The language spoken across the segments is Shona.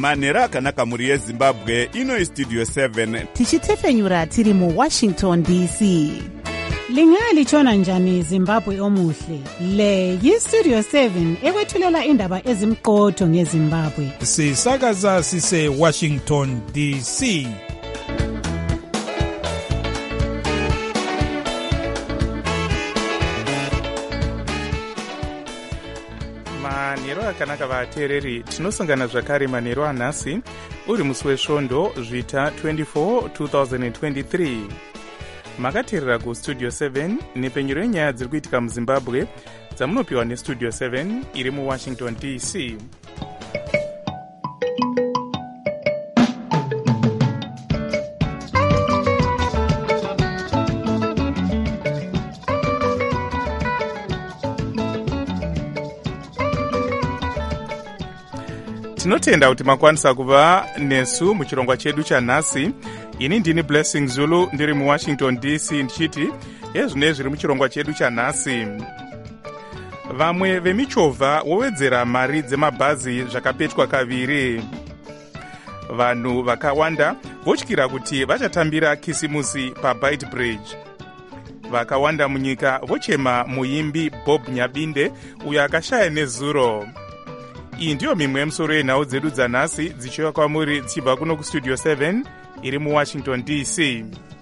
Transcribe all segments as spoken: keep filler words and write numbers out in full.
manhero akanaka mhuri yezimbabwe. Ino istudio seven tichitefenyura tiri muwashington D C. Lingalitshona njani Zimbabwe omuhle? Le yistudio seven ekwethulela indaba ezimqotho ngeZimbabwe. Sisakaza sise Washington D C. Manhero akanaka vateereri, tinosangana zvakare manhero anhasi uri musi wesvondo zvita twenty-four twenty twenty-three. Makateerera kustudio seven nepenyero yenyaya dziri kuitika muzimbabwe dzamunopiwa nestudio seven iri muwashington D C. Tinotenda kuti makwanisa kuva nesu muchirongwa chedu chanhasi. Ini ndini Blessing Zulu ndiri muwashington D C ndichiti ezvine zviri muchirongwa chedu chanhasi. Vamwe vemichovha wowedzera mari dzemabhazi zvakapetwa kaviri. Vanhu vakawanda votyira kuti vachatambira kisimusi paBite Bridge. Vakawanda munyika vochema muimbi Bob Nyabinde uyo akashaya nezuro. Iyi ndiyo mimwe yemusoro yenhau dzedu dzanhasi dzichiuya kwamuri dzichibva kuno kustudio seven iri muwashington D C.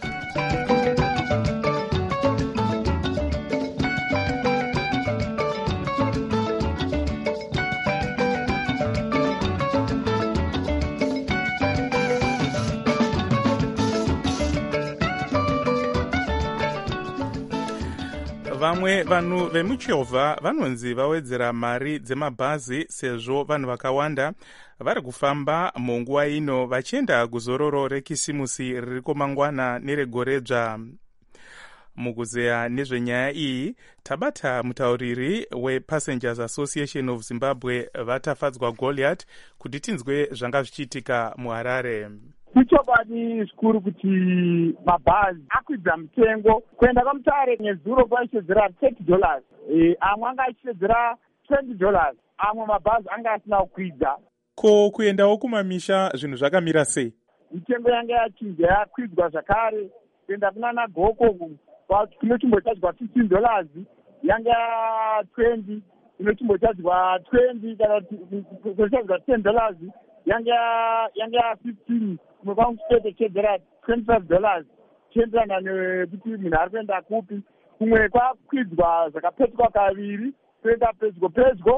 Vamwe vanhu vemuchovha vanonzi vawedzera mari dzemabhazi sezvo vanhu vakawanda vari kufamba munguva ino vachienda kuzororo rekisimusi ririko mangwana neregoredzva. Mukuzeya nezvenyaya iyi tabata mutauriri wePassengers Association of Zimbabwe Vatafadzwa Goliath kuti tinzwe zvanga zvichiitika muHarare. Ichokwadi zvikuru kuti mabhazi akwidza mutengo. Kuenda kwaMutare nezuro kwaishedzera thirty dollars, e, amwe anga achishedzera twenty dollars, amwe mabhazi anga asina kukwidza. Ko kuendawo kumamisha zvinhu zvakamira sei? Mitengo yanga yachinja yakwidzwa zvakare. Kuenda kunana Goko kunochimbochadzwa fifteen dollars yanga twenty, kunochimbochadzwa twenty kana kunochadzwa ten dollars yanga yanga fifteen. Kumwe chedzera twenty-five dollars chienderana nekuti munhu ari kuenda kupi. Kumwe kwakwidzwa zvakapetwa kaviri kuenda pedyo pedyo,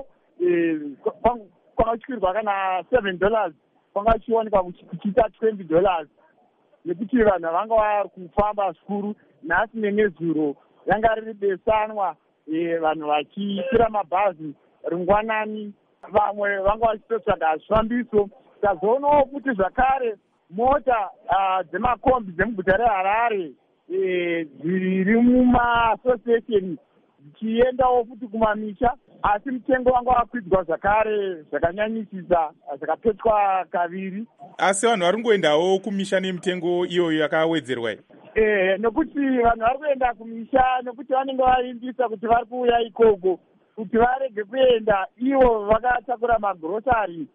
kwakatyirwa kana seven dollars kwanga kuchionekwa kuchiita twenty dollars nekuti vanhu vanga vari kufamba zvikuru. Nhasi nenezuro yanga riri besanwa, vanhu vachikwira mabhazi ringwanani. Vamwe vanga vachitotsvaga zvifambiso. Tazoonawo kuti zvakare mota uh, dzemakombi dzemuguta reHarare dziri mumaasociation dzichiendawo futi kumamisha, asi mutengo wanga wakwidzwa zvakare zvakanyanyisisa, zvakapetwa kaviri. Asi vanhu vari kungoendawo kumisha nemitengo iyoyo yakawedzerwa. Eh, nokuti vanhu vari kuenda kumisha nokuti vanenge vavimbisa kuti vari kuuya ikoko kuti varege kuenda ivo vakatakura magirosari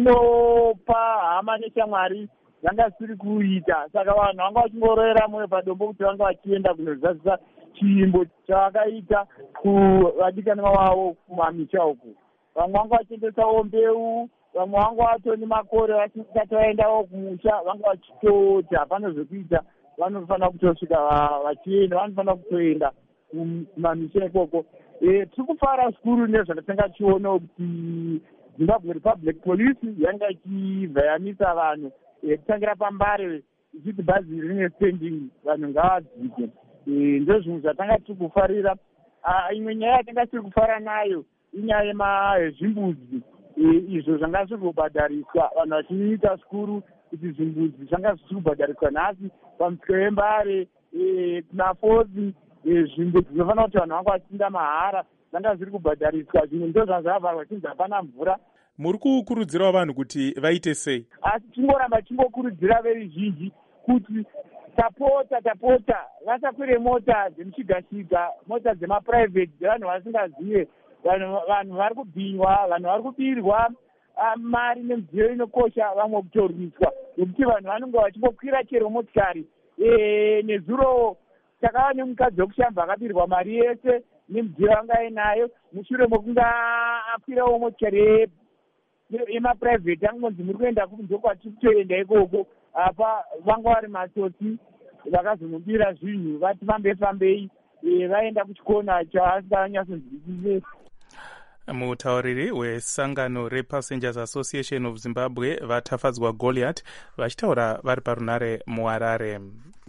etinopa hama neshamwari vanga zvisiri kuita. Saka vanhu vanga vachingoroera moyo padombo kuti vanga vachienda kunozadzisa chiimbo chavakaita kuvadikanwa vavo kumamisha uku. Vamwe vanga vachitengesawo mbeu, vamwe vanga vatoni makore vasati vaendawo kumusha, vanga vachitoti hapana zvekuita, vanofanira kutosvika vachienda, vanofanira kutoenda kumamisha ikoko. E, tiri kufara zvikuru nezvakatanga chiona kuti Zimbabwe Republic Police yanga ichivhayanisa vanhu kutangira pambare ichiti bhazi rine standing vanhu ngavadzike. Ndo zvinhu zvatanga tiri kufarira. Imwe nyaya yatanga tiri kufara nayo inyaya yezvimbuzi izvo zvanga zviri kubhadhariswa, vanhu vachiita zvikuru kuti zvimbuzi zvanga zviri kubhadhariswa nhasi pamusika wembare kunafozi. Zvimbuzi zvinofanira kuti vanhu vanga vachinda mahara zvanga zviri kubhadhariswa. Zvimwe ndo zvazvavharwa chinzi hapana mvura. Muri kukurudzirawo vanhu kuti vaite sei? Asi tingoramba tingokurudzira veruzhinji kuti tapota tapota vasakwire mota dzemushigashiga, mota dzemaprivate dzevanhu vasingazive. Vanhu vari kubhinywa, vanhu vari kubirwa, mari nemidziyo inokosha vamwe kutorwiswa, nokuti vanhu vanonge vachingokwira chero motikari. Nezuro takava nemukadzi wekushamba akabirwa mari yese nemidziyo yanga ainayo mushure mokunge akwirawo motikari yemapuraivheti angonzi muri kuenda kunze kwatiri kutoenda ikoko. Apa vanga vari matsotsi vakazomubira zvinhu vati fambe fambei vaenda kuchikona chaasinganyatsonzwisise. Mutauriri wesangano rePassengers Association of Zimbabwe vatafadzwa Goliath vachitaura vari parunare muHarare.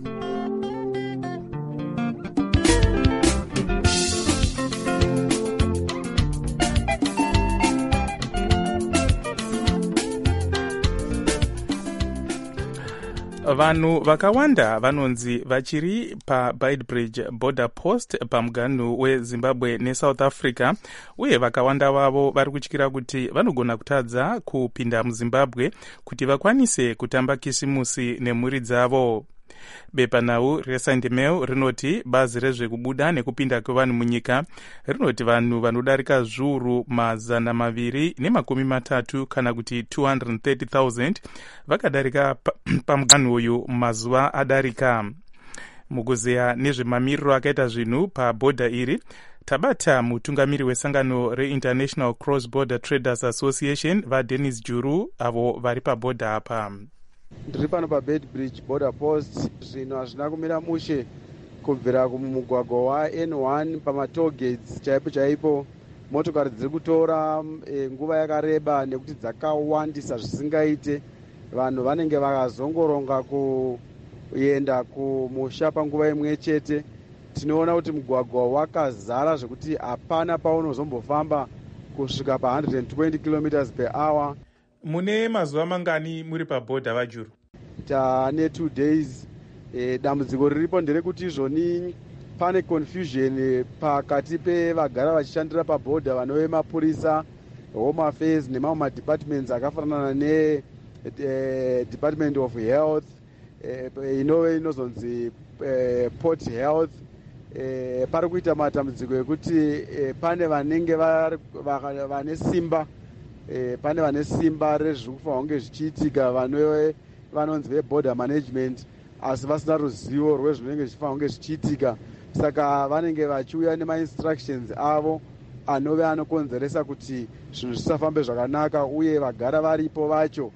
Vanhu vakawanda vanonzi vachiri paBeitbridge border post pamuganhu weZimbabwe neSouth Africa, uye vakawanda vavo vari kutyira kuti vanogona kutadza kupinda muZimbabwe kuti vakwanise kutamba kisimusi nemhuri dzavo. Bepanhau reSunday Mail rinoti bazi rezvekubuda nekupinda kwevanhu munyika rinoti vanhu vanodarika zviuru mazana maviri nemakumi matatu kana kuti two hundred thirty thousand vakadarika pamuganhu uyu mazuva adarika. Mukuzeya nezvemamiriro akaita zvinhu pabhodha iri, tabata mutungamiri wesangano reInternational Cross Border Traders Association vaDennis Juru avo vari pabhodha apa. Ndiri pano paBeitbridge border post. Zvinhu hazvina kumira mushe kubvira kumugwagwa waN one pamatoll gates chaipo chaipo. Motokari dziri kutora e, nguva yakareba nekuti dzakawandisa zvisingaite. Vanhu vanenge vakazongoronga kuenda kumusha panguva imwe chete. Tinoona kuti mugwagwa wakazara zvekuti hapana paunozombofamba kusvika pa one hundred twenty kilometers per hour. Mune mazuva mangani muri pabhodha vaJuru? Tane two days. E, dambudziko riripo nderekuti izvoni pane confusion pakati pevagara vachishandira pabhodha vanove mapurisa, home affairs nemamwe madepartments akafanana ne e, Department of Health, e, inove inozonzi e, Port Health. E, pari kuita matambudziko ekuti e, pane vanenge vane simba E, pane vane simba rezviri kufanira kunge zvichiitika vanove vanonzi veborder management asi vasina ruzivo rwezvinenge zvichifanira kunge zvichiitika, saka vanenge vachiuya nemainstructions avo anove anokonzeresa kuti zvinhu zvisafambe zvakanaka, uye vagara varipo vacho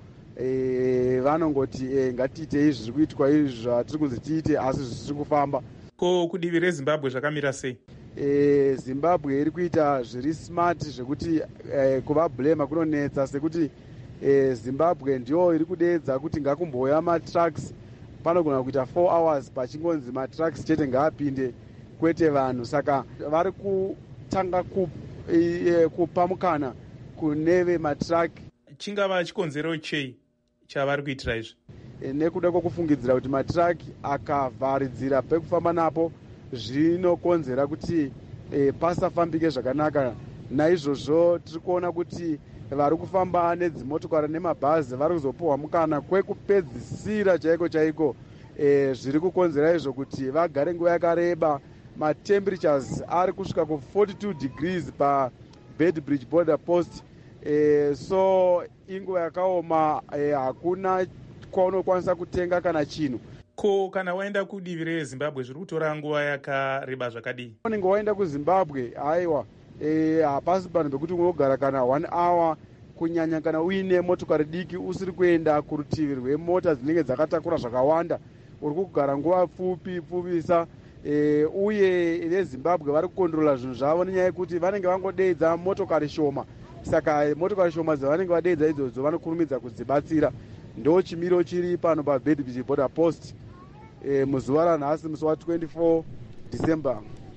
e, vanongoti e, ngatiite izvi zviri kuitwa izvi zvatiri kunzi tiite asi zvisiri kufamba. Ko kudivi reZimbabwe zvakamira sei? E, Zimbabwe iri kuita zviri smart zvekuti e, kuvablema kunonetsa, sekuti e, Zimbabwe ndiyo iri kudeedza kuti ngakumboya matrucks. Panogona kuita four hours pachingonzi matrucks chete ngaapinde, kwete vanhu. Saka vari kutanga ku, e, kupa mukana kuneve matruck. Chingava chikonzero chei chavari kuitira izvi? E, nekuda kwokufungidzira kuti matruck akavharidzira pekufamba napo zvinokonzera kuti e, pasafambike zvakanaka. Naizvozvo tiri kuona kuti vari kufamba nedzimotokari nemabhazi vari kuzopuhwa mukana kwekupedzisira chaiko chaiko. E, zviri kukonzera izvo kuti vagare nguva yakareba. Matemperatures ari kusvika ku forty-two degrees paBeitbridge border post. E, so inguva yakaoma, e, hakuna kwaunokwanisa kutenga kana chinhu. Ko kana waenda kudivi reZimbabwe zviri kutora nguva yakareba zvakadii? Unenge waenda kuZimbabwe aiwa e, hapasi panhu pekuti unogara kana one hour, kunyanya kana uine motokari diki usiri kuenda kurutivi rwemota dzinenge dzakatakura zvakawanda, uri kugara nguva pfupi pfupisa. E, uye veZimbabwe vari kukondorola zvinhu zvavo nenyaya yekuti vanenge vangodeedza motokari shoma, saka motokari shoma dzavanenge vadeedza idzodzo vanokurumidza kudzibatsira. Ndo chimiro chiri pano paBeitbridge border post e, muzuva ranhasi musi wa24 December.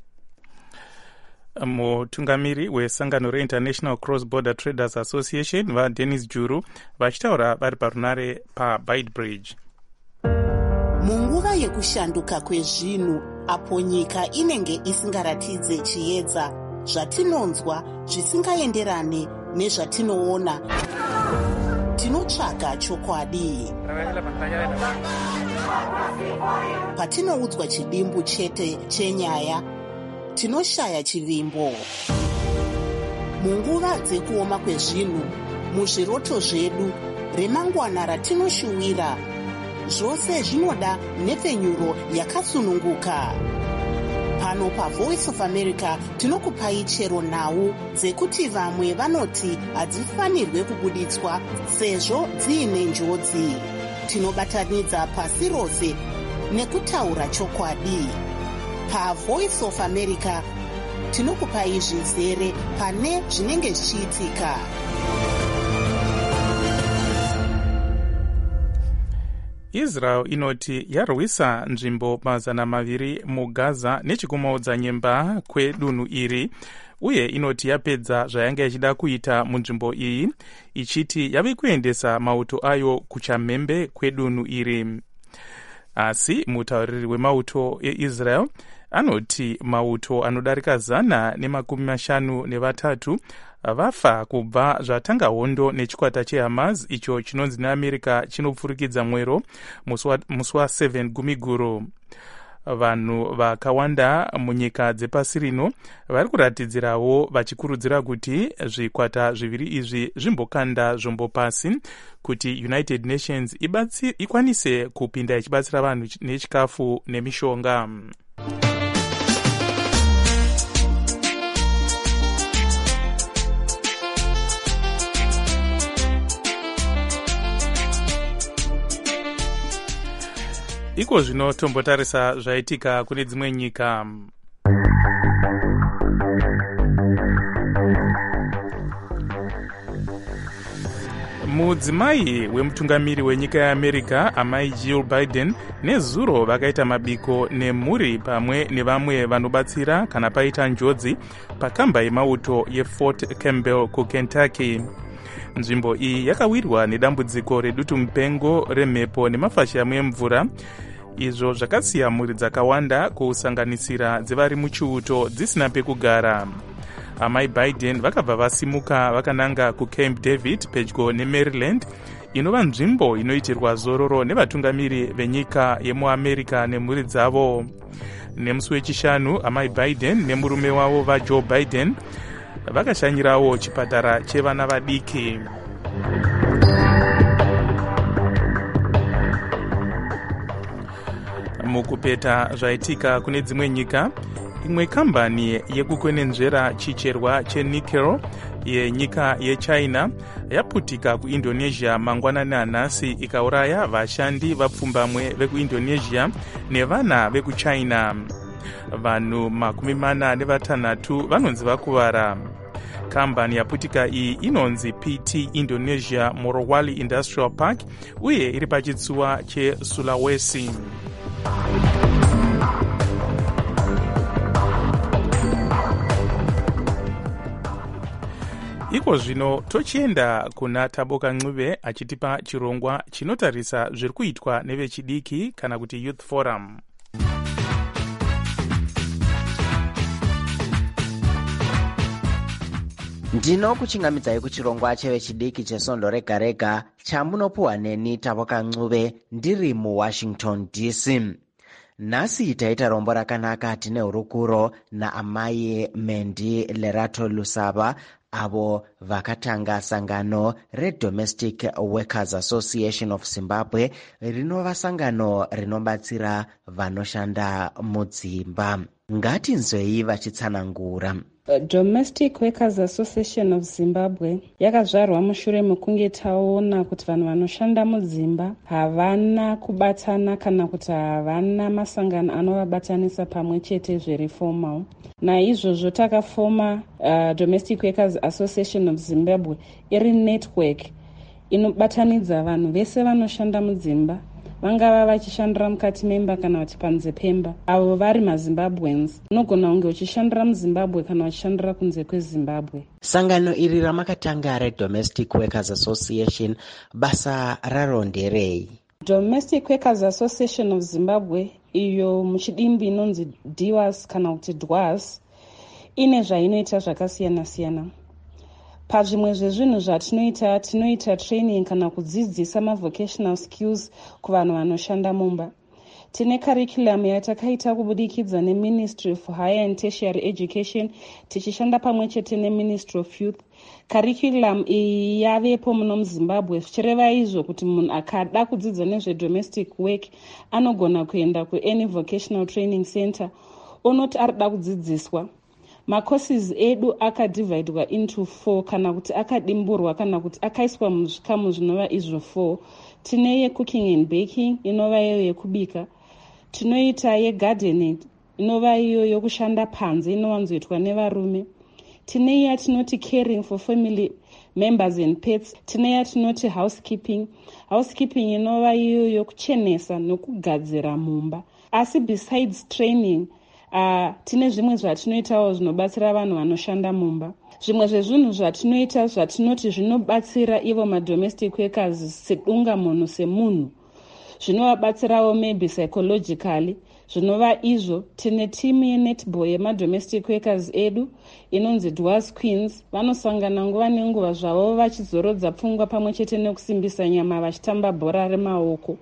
Mutungamiri wesangano reInternational Cross Border Traders Association vaDennis Juru vachitaura vari parunare paBeitbridge. Munguva yekushanduka kwezvinhu, apo nyika inenge isingaratidze chiedza, zvatinonzwa zvisingaenderane nezvatinoona, tinotsvaga chokwadi. Patinoudzwa chidimbu chete chenyaya, tinoshaya chivimbo. Munguva dzekuoma kwezvinhu, muzviroto zvedu remangwana ratinoshuwira. Zvose zvinoda nhepfenyuro yakasununguka. Pano paVoice of America tinokupai chero nhau dzekuti vamwe vanoti hadzifanirwe kubuditswa sezvo dziine njodzi. Tinobatanidza pasi rose nekutaura chokwadi. PaVoice of America tinokupai zvizere pane zvinenge zvichiitika. Israel inoti yarwisa nzvimbo mazana maviri muGaza nechikumaudza nyemba kwedunhu iri, uye inoti yapedza zvayanga ichida kuita munzvimbo iyi, ichiti yave kuendesa mauto ayo kuchamhembe kwedunhu iri. Asi mutauriri wemauto eIsrael anoti mauto anodarika zana nemakumi mashanu nevatatu vafa kubva zvatanga hondo nechikwata cheHamas icho chinonzi neAmerica chinopfurikidza mwero musi wa7 gumiguru. Vanhu vakawanda munyika dzepasi rino vari kuratidzirawo vachikurudzira kuti zvikwata zviviri izvi zvimbokanda zvombo pasi kuti United Nations ibatsi, ikwanise kupinda ichibatsira vanhu nechikafu nemishonga. Iko zvino tombotarisa zvaitika kune dzimwe nyika. Mudzimai wemutungamiri wenyika yeAmerica, amai Jill Biden, nezuro vakaita mabiko nemhuri pamwe nevamwe vanobatsira kana paita njodzi pakamba yemauto yeFort Campbell kuKentucky. Nzvimbo iyi yakawirwa nedambudziko redutu mupengo remhepo nemafashamu emvura, izvo zvakasiya mhuri dzakawanda kusanganisira dzevari muchiuto dzisina pekugara. Amai Biden vakabva vasimuka vakananga kuCamp David pedyo neMaryland, inova nzvimbo inoitirwa zororo nevatungamiri venyika yemuAmerica nemhuri dzavo. Nemusi wechishanu, amai Biden nemurume wavo vaJoe Biden vakashanyirawo chipatara chevana vadiki. Mukupeta zvaitika kune dzimwe nyika, imwe kambani yekukwenenzvera chicherwa chenickel yenyika yeChina yaputika kuIndonesia mangwanani anhasi ikauraya vashandi vapfumbamwe vekuIndonesia nevana vekuChina. Vanhu makumi mana nevatanhatu vanonzi vakuvara. Kambani yaputika iyi inonzi P T Indonesia Morowali Industrial Park uye iri pachitsuwa cheSulawesi. Iko zvino tochienda kuna Taboka Ncube achitipa chirongwa chinotarisa zviri kuitwa nevechidiki kana kuti Youth Forum. Ndinokuchingamidzai kuchirongwa chevechidiki chesondo rega rega chamunopuwa neni Taboka Ncube ndiri muWashington D C. Nhasi taita rombo rakanaka tine hurukuro naamai Mendi Lerato Lusaba, avo vakatanga sangano reDomestic Workers Association of Zimbabwe, rinova sangano rinobatsira vanoshanda mudzimba. Ngatinzwei vachitsanangura. Domestic Workers Association of Zimbabwe yakazvarwa mushure mekunge taona kuti vanhu vanoshanda mudzimba havana kubatana kana kuti havana masangano anovabatanisa pamwe chete zviri formal. Naizvozvo takafoma uh, Domestic Workers Association of Zimbabwe iri network inobatanidza vanhu vese vanoshanda mudzimba, vangava vachishandira mukati memba kana vati panze pemba, avo vari maZimbabweans. Unogona kunge uchishandira muZimbabwe kana uchishandira kunze kweZimbabwe. Sangano iri ramakatanga reDomestic Workers Association basa raro nderei? Domestic Workers Association of Zimbabwe, iyo muchidimbi inonzi D W A S kana kuti D W A S, ine zvainoita zvakasiyana siyana. Pazvimwe zvezvinhu zvatinoita, tinoita training kana kudzidzisa mavocational skills kuvanhu vanoshanda mumba. Tine curriculum yatakaita kubudikidza neMinistry of Higher and Tertiary Education tichishanda pamwe chete neMinistry of Youth. Curriculum iyi yavepo muno muZimbabwe, zvichireva izvo kuti munhu akada kudzidza nezvedomestic work anogona kuenda kuany vocational training center onoti arida kudzidziswa. Macourses edu akadivhaidwa into four kana kuti akadimburwa kana kuti akaiswa muzvikamu zvinova izvo four. Tine yecooking and baking inova iyo yekubika. Tinoita yegardening inova iyo yokushanda panze inowanzoitwa nevarume. Tine yatinoti caring for family members and pets. Tine yatinoti housekeeping. Housekeeping inova iyo yokuchenesa nokugadzira mumba. Asi besides training, uh, tine zvimwe zvatinoitawo zvinobatsira vanhu vanoshanda mumba. Zvimwe zvezvinhu zvatinoita zvatinoti zvinobatsira ivo madomestic workers sedunga munhu semunhu. Zvinovabatsirawo maybe psychologically. Zvinova izvo tine timu yenetball yemadomestic workers edu inonzi Dwarfs Queens. Vanosangana nguva nenguva zvavo vachizorodza pfungwa pamwe chete nekusimbisa nyama vachitamba bhora remaoko.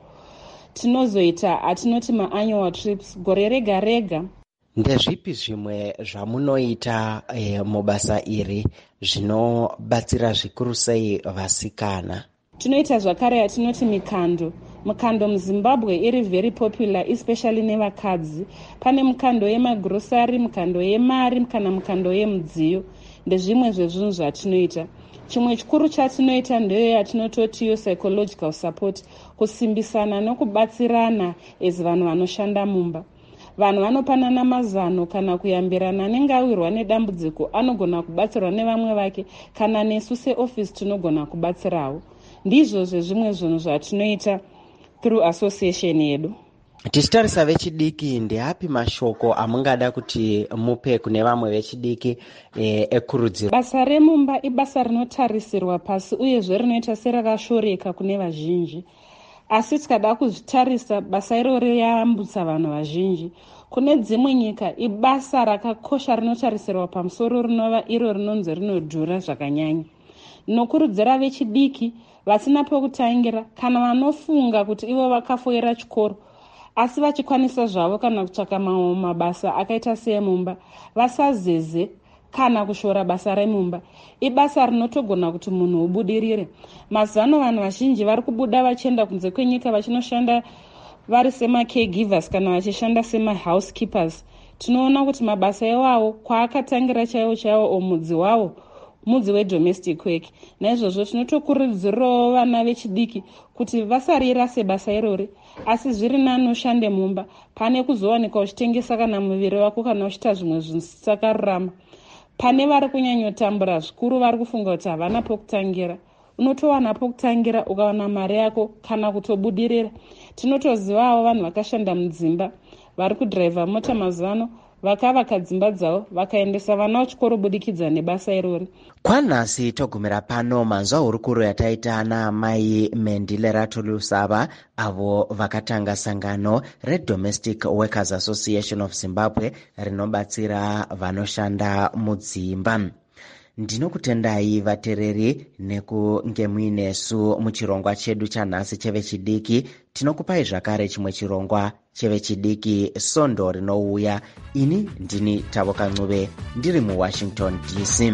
Tinozoita atinoti maannual trips gore rega rega. Ndezvipi zvimwe zvamunoita e, mubasa iri zvinobatsira zvikuru sei vasikana? Tinoita zvakare yatinoti mikando. Mukando muZimbabwe iri very popular especially nevakadzi. Pane mukando yemagrosari, mukando yemari kana mukando yemudziyo. Ndezvimwe zvezvinhu zvatinoita. Chimwe chikuru chatinoita ndeyo yatinototi yo psychological support, kusimbisana nokubatsirana as vanhu vanoshanda mumba. Vanhu vanopanana mazano kana kuyambirana anenge awirwa nedambudziko anogona kubatsirwa nevamwe vake kana nesu seoffice tinogona kubatsirawo. Ndizvo zvezvimwe zvinhu zvatinoita through association yedu. Tichitarisa vechidiki, ndeapi mashoko amungada kuti mupe kune vamwe vechidiki e, ekurudziro? Basa remumba ibasa rinotarisirwa pasi uyezve rinoita serakashoreka kune vazhinji. Asi tikada kuzvitarisa basa iroro yayambutsa vanhu vazhinji. Kune dzimwe nyika ibasa rakakosha rinotarisirwa pamusoro rinova iro rinonzi rinodhura zvakanyanya. Nokurudzira vechidiki vasina pekutangira kana vanofunga kuti ivo vakafoira chikoro asi vachikwanisa zvavo kana kutsvaka mamwe mabasa akaita seemumba, vasazeze kana kushora basa remumba. Ibasa rinotogona kuti munhu ubudirire. Mazano vanhu vazhinji vari kubuda vachienda kunze kwenyika vachinoshanda vari sema caregivers kana vachishanda sema housekeepers. Tinoona kuti mabasa iwawo kwaakatangira chaiwo chaiwo omudzi wawo mudzi wedomestic work. Naizvozvo tinotokurudzirawo vana vechidiki kuti vasarira sebasa irori asi zviri nani ushande mumba pane kuzowanika uchitengesa kana muviri wako kana uchiita zvimwe zvisakarurama. Pane vari kunyanyotambura zvikuru vari kufunga kuti havana pokutangira. Unotowana pokutangira ukawana mari yako kana kutobudirira. Tinotozivawo vanhu vakashanda mudzimba vari kudhiraivha mota mazano vakavaka dzimba dzavo vakaendesa vana vachikoro budikidza nebasa irori. Kwanhasi togumira pano manzwa hurukuro yataita naamai Mendilerato Lusava avo vakatanga sangano reDomestic Workers Association of Zimbabwe rinobatsira vanoshanda mudzimba. Ndinokutendai vatereri nekunge muinesu muchirongwa chedu chanhasi chevechidiki. Tinokupai zvakare chimwe chirongwa chevechidiki Sondo rinouya. Ini ndini Tavoka Ncube ndiri muWashington D C.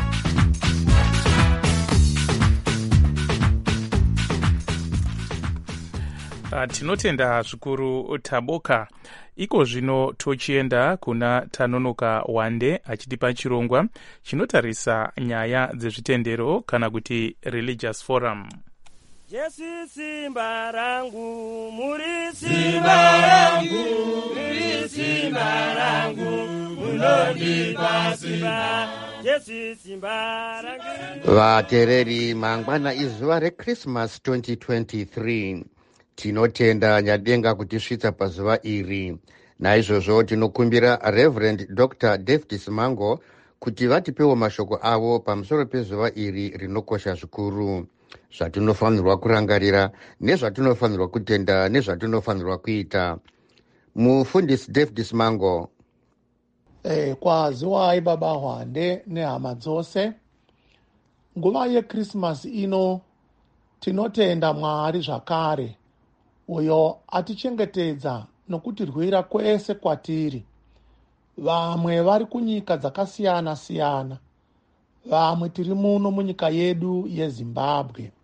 Uh, tinotenda zvikuru Taboka. Iko zvino tochienda kuna Tanonoka Wande achitipa chirongwa chinotarisa nyaya dzezvitendero kana kuti religious forum. Jesu simba rangu, muri simba rangu, muri simba rangu, munondipa simba, Jesu simba rangu. Vatereri, mangwana izuva reChristmas twenty twenty-three. Tinotenda Nyadenga kutisvitsa pazuva iri. Naizvozvo tinokumbira Reverend Doctor David Mango kuti vatipewo mashoko avo pamusoro pezuva iri rinokosha zvikuru. Zvatinofanirwa kurangarira, nezvatinofanirwa kutenda, nezvatinofanirwa kuita. Mufundisi David Mango. Eh, kwaziwai baba Hwande nehama dzose. Nguva yeChristmas ino tinotenda Mwari zvakare uyo atichengetedza nokutirwira kwese kwatiri. Vamwe vari kunyika dzakasiyana siyana, vamwe tiri muno munyika yedu yeZimbabwe.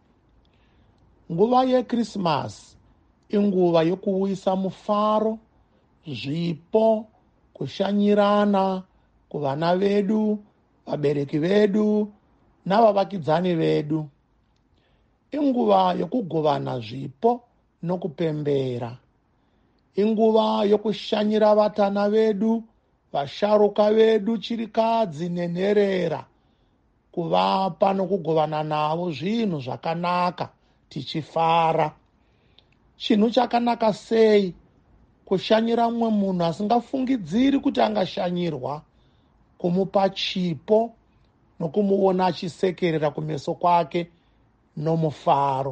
Nguva yeKrisimasi inguva yokuuyisa mufaro, zvipo, kushanyirana kuvana vedu, vabereki vedu navavakidzani vedu. Inguva yokugovana zvipo nokupembera. Inguva yokushanyira vatana vedu, vasharuka vedu, chirikadzi nenherera, kuvapa nokugovana navo zvinhu zvakanaka tichifara. Chinhu chakanaka sei kushanyira mumwe munhu asingafungidziri kuti angashanyirwa, kumupa chipo nokumuona achisekerera kumeso kwake nomufaro.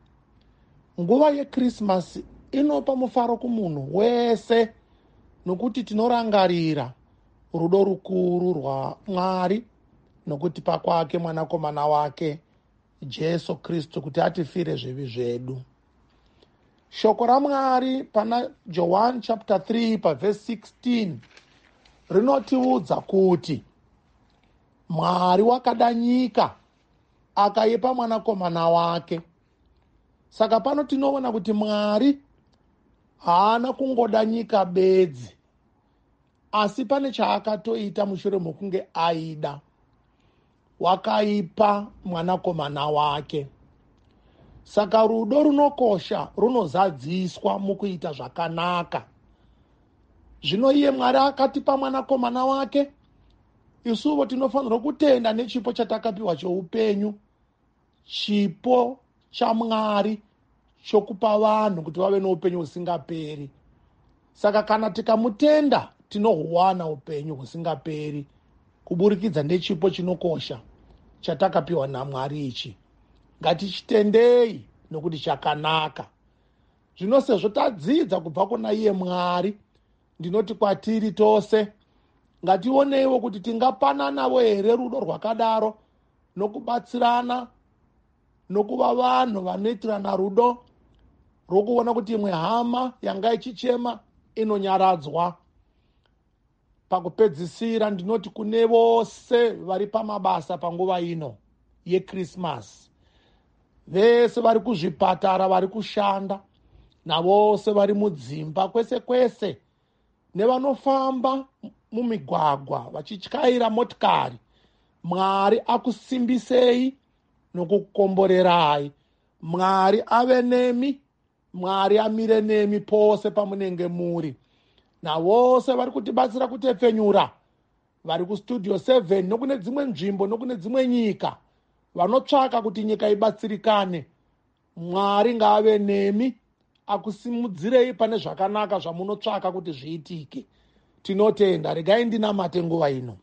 Nguva yeKrisimasi inopa mufaro kumunhu wese, nokuti tinorangarira rudo rukuru rwaMwari nokutipa kwake mwanakomana wake Jesu Kristu kuti atifire zvivi zvedu. Shoko raMwari pana John chapter three paverse sixteen rinotiudza kuti Mwari wakada nyika akaipa mwanakomana wake. Saka pano tinoona kuti Mwari haana kungoda nyika bedzi, asi pane chaakatoita mushure mokunge aida. Wakaipa mwanakomana wake. Saka rudo runokosha runozadziswa mukuita zvakanaka. Zvino iye Mwari akatipa mwanakomana wake, isuvo tinofanirwa kutenda nechipo chatakapiwa cheupenyu, chipo chaMwari chokupa vanhu kuti vave noupenyu husingaperi. Saka kana tikamutenda tinohuwana upenyu husingaperi kuburikidza nechipo chinokosha chatakapiwa naMwari ichi. Ngatichitendei nokuti chakanaka. Zvino sezvo tadzidza kubva kuna iye Mwari, ndinoti kwatiri tose ngationeiwo kuti tingapananawo here rudo rwakadaro nokubatsirana, nokuva vanhu vanoitirana rudo rokuona kuti imwe hama yanga ichichema inonyaradzwa. Pakupedzisira ndinoti kune vose vari pamabasa panguva ino yeKrisimasi, vese vari kuzvipatara, vari kushanda, navose vari mudzimba kwese kwese, nevanofamba mumigwagwa vachityaira motikari, Mwari akusimbisei nokukomborerai. Mwari ave nemi, Mwari amire nemi pose pamunenge muri. Navose vari kutibatsira kutepfenyura, vari kustudio seven nokune dzimwe nzvimbo nokune dzimwe nyika, vanotsvaka kuti nyika ibatsirikane. Mwari ngaave nemi, akusimudzirei pane zvakanaka zvamunotsvaka kuti zviitike. Tinotenda. Regai ndinamate nguva ino.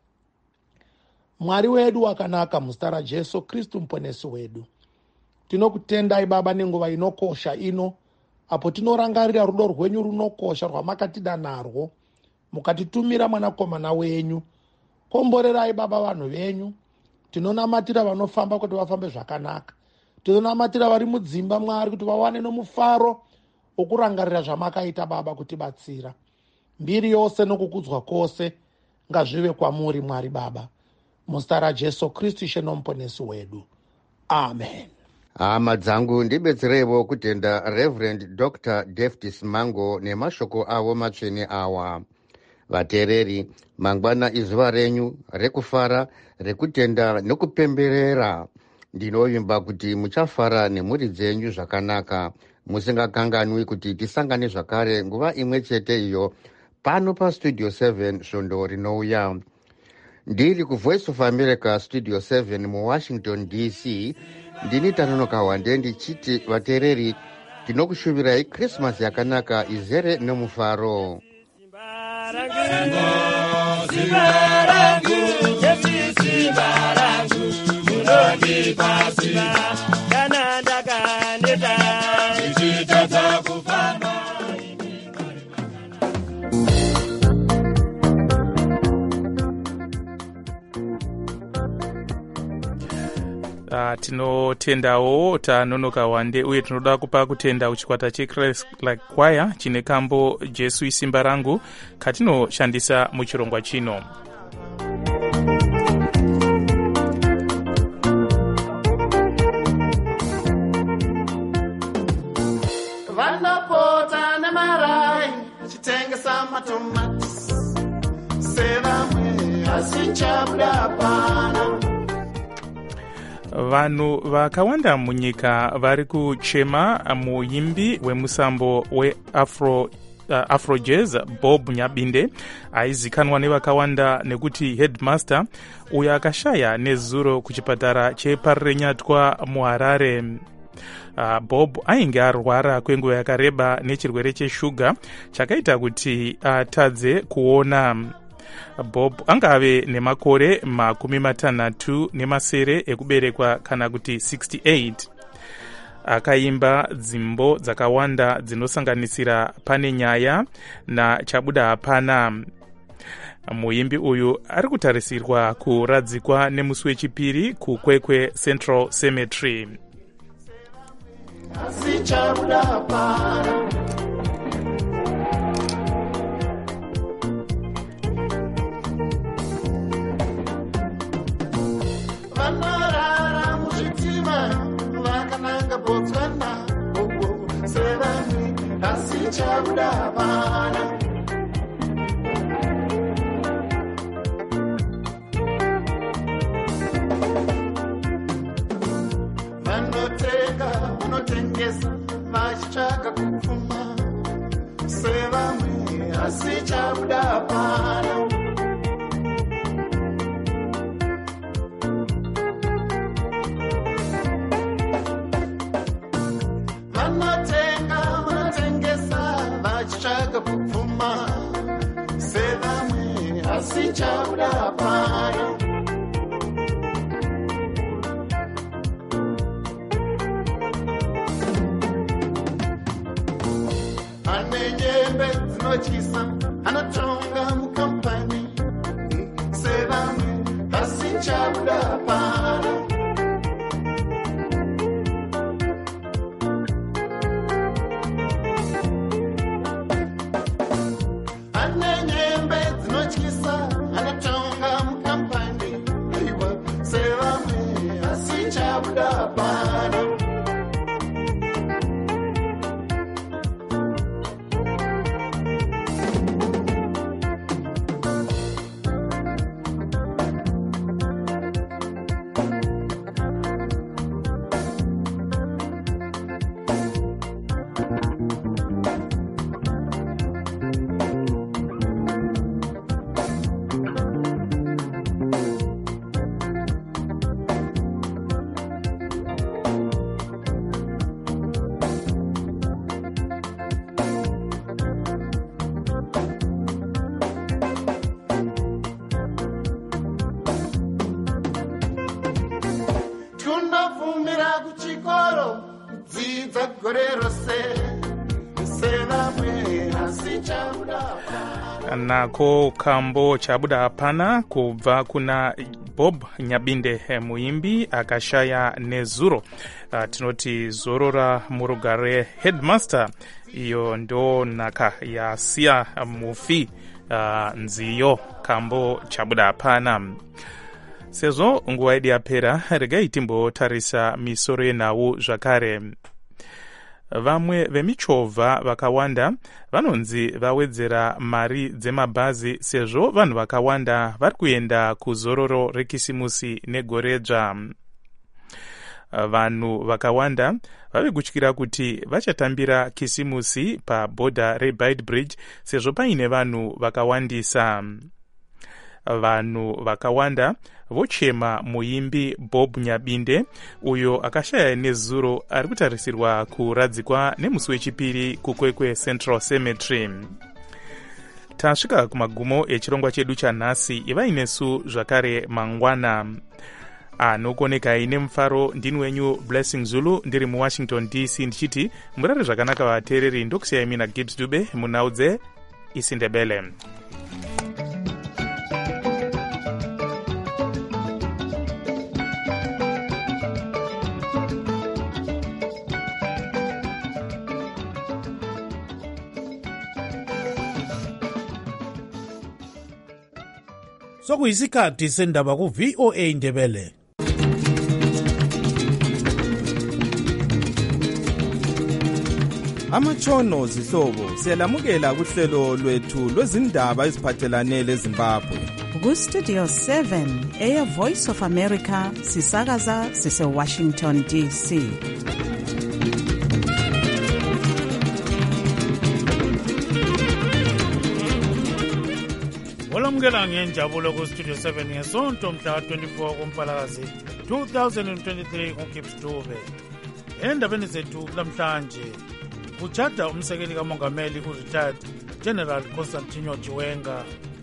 Mwari wedu wakanaka, muzita raJesu Kristu muponesi wedu, tinokutendai Baba nenguva inokosha ino, apo tinorangarira rudo rwenyu runokosha rwamakatida narwo mukatitumira mwanakomana wenyu. Komborerai Baba vanhu venyu. Tinonamatira vanofamba kuti vafambe zvakanaka. Tinonamatira vari mudzimba Mwari kuti vawane nomufaro wokurangarira zvamakaita Baba kutibatsira. Mbiri yose nokukudzwa kwose ngazvive kwamuri Mwari Baba, muzita raJesu Kristu Ishe nomuponesi wedu. Amen. hama dzangu ndibetsereivo kutenda Reverend Doctor David Simango nemashoko avo matsvene awa. Vateereri, mangwana izuva renyu rekufara, rekutenda nokupemberera. Ndinovimba kuti muchafara nemhuri dzenyu zvakanaka, musingakanganwi kuti tisangane zvakare nguva imwe chete iyo pano pastudio seven svondo rinouya. Ndiri kuVoice of America studio seven muWashington D C, ndini Tanonoka Wande ndichiti vateereri, tinokushuvirai Krismasi yakanaka izere nomufaro. Uh, tinotendawo tanonoka wande uye tinoda kupa kutenda kuchikwata cheChrist Like Choir chine kambo Jesu isimba rangu katinoshandisa muchirongwa chino. Vanapota nemarai chitengesa matomati sevamwe asichabuda pana. Vanhu vakawanda munyika vari kuchema muimbi wemusambo weafro uh, afro jazz Bob Nyabinde aizikanwa nevakawanda nekuti headmaster uyo akashaya nezuro kuchipatara cheParirenyatwa muHarare. Uh, Bob ainge arwara kwenguva yakareba nechirwere cheshuga chakaita kuti atadze kuona. Bob angave nemakore makumi matanhatu nemasere ekuberekwa kana kuti sixty-eight. Akaimba dzimbo dzakawanda dzinosanganisira Pane Nyaya naChabuda Hapana. Muimbi uyu ari kutarisirwa kuradzikwa nemusi wechipiri kuKwekwe Central Cemetery. Asichabuda Hapana. Vanorara muzvitima vakananga Botswana sevamwe asichabuda Hapana. Vanotenga vanotengesa vachitsvaka kupfuma sevamwe asichabuda Hapana. Vanotenga vanotengesa vachitsvaka kupfuma sevamwe asichabuda Hapana. Ane nyembe dzinotyisa anotonga mukampani sevamwe asichabuda Hapana. Ane nyembe dzinotyisa anotonga mukampani sevamwe asichabuda Hapana. Tunofumira kuchikoro kudzidza gore rose sevamwe asichabuda Hapana. Nako kambo Chabuda Hapana kubva kuna Bob Nyabinde muimbi akashaya nezuro. Uh, tinoti zorora murugare headmaster. Iyo ndo naka yasiya mufi uh, nziyo kambo Chabuda Hapana. Sezvo nguva yedu yapera, regai timbotarisa misoro yenhau zvakare. Vamwe vemichovha vakawanda vanonzi vawedzera mari dzemabhazi sezvo vanhu vakawanda vari kuenda kuzororo rekisimusi negoredzva. Vanhu vakawanda vave kutyira kuti vachatambira kisimusi pabhodha reBeitbridge sezvo paine vanhu vakawandisa. Vanhu vakawanda vochema muimbi Bob Nyabinde uyo akashaya nezuro ari kutarisirwa kuradzikwa nemusi wechipiri kuKwekwe Central Cemetery. Tasvika kumagumo echirongwa chedu chanhasi. Ivai nesu zvakare mangwana. Anokonekai nemufaro ndini wenyu Blessing Zulu ndiri muWashington D C ndichiti murare zvakanaka vateereri. Ndokusiyai mina Gibbs Dube munhau dzeIsindebele. sokuyisikhathi sendaba ku-V O A Ndebele. Amatshono zihlobo siyalamukela kuhlelo lwethu lwezindaba eziphathelane leZimbabwe. Ku-Studio seven eya Voice of America sisakaza sise Washington D C. Olamukela ngenjabulo ku-Studio seven ngesonto mhla twenty-four kuMpalakazi two thousand twenty-three uGibbs Dube. Endabeni zethu namhlanje kujada umsekeli kamongameli u-retired General Constantino Chiwenga.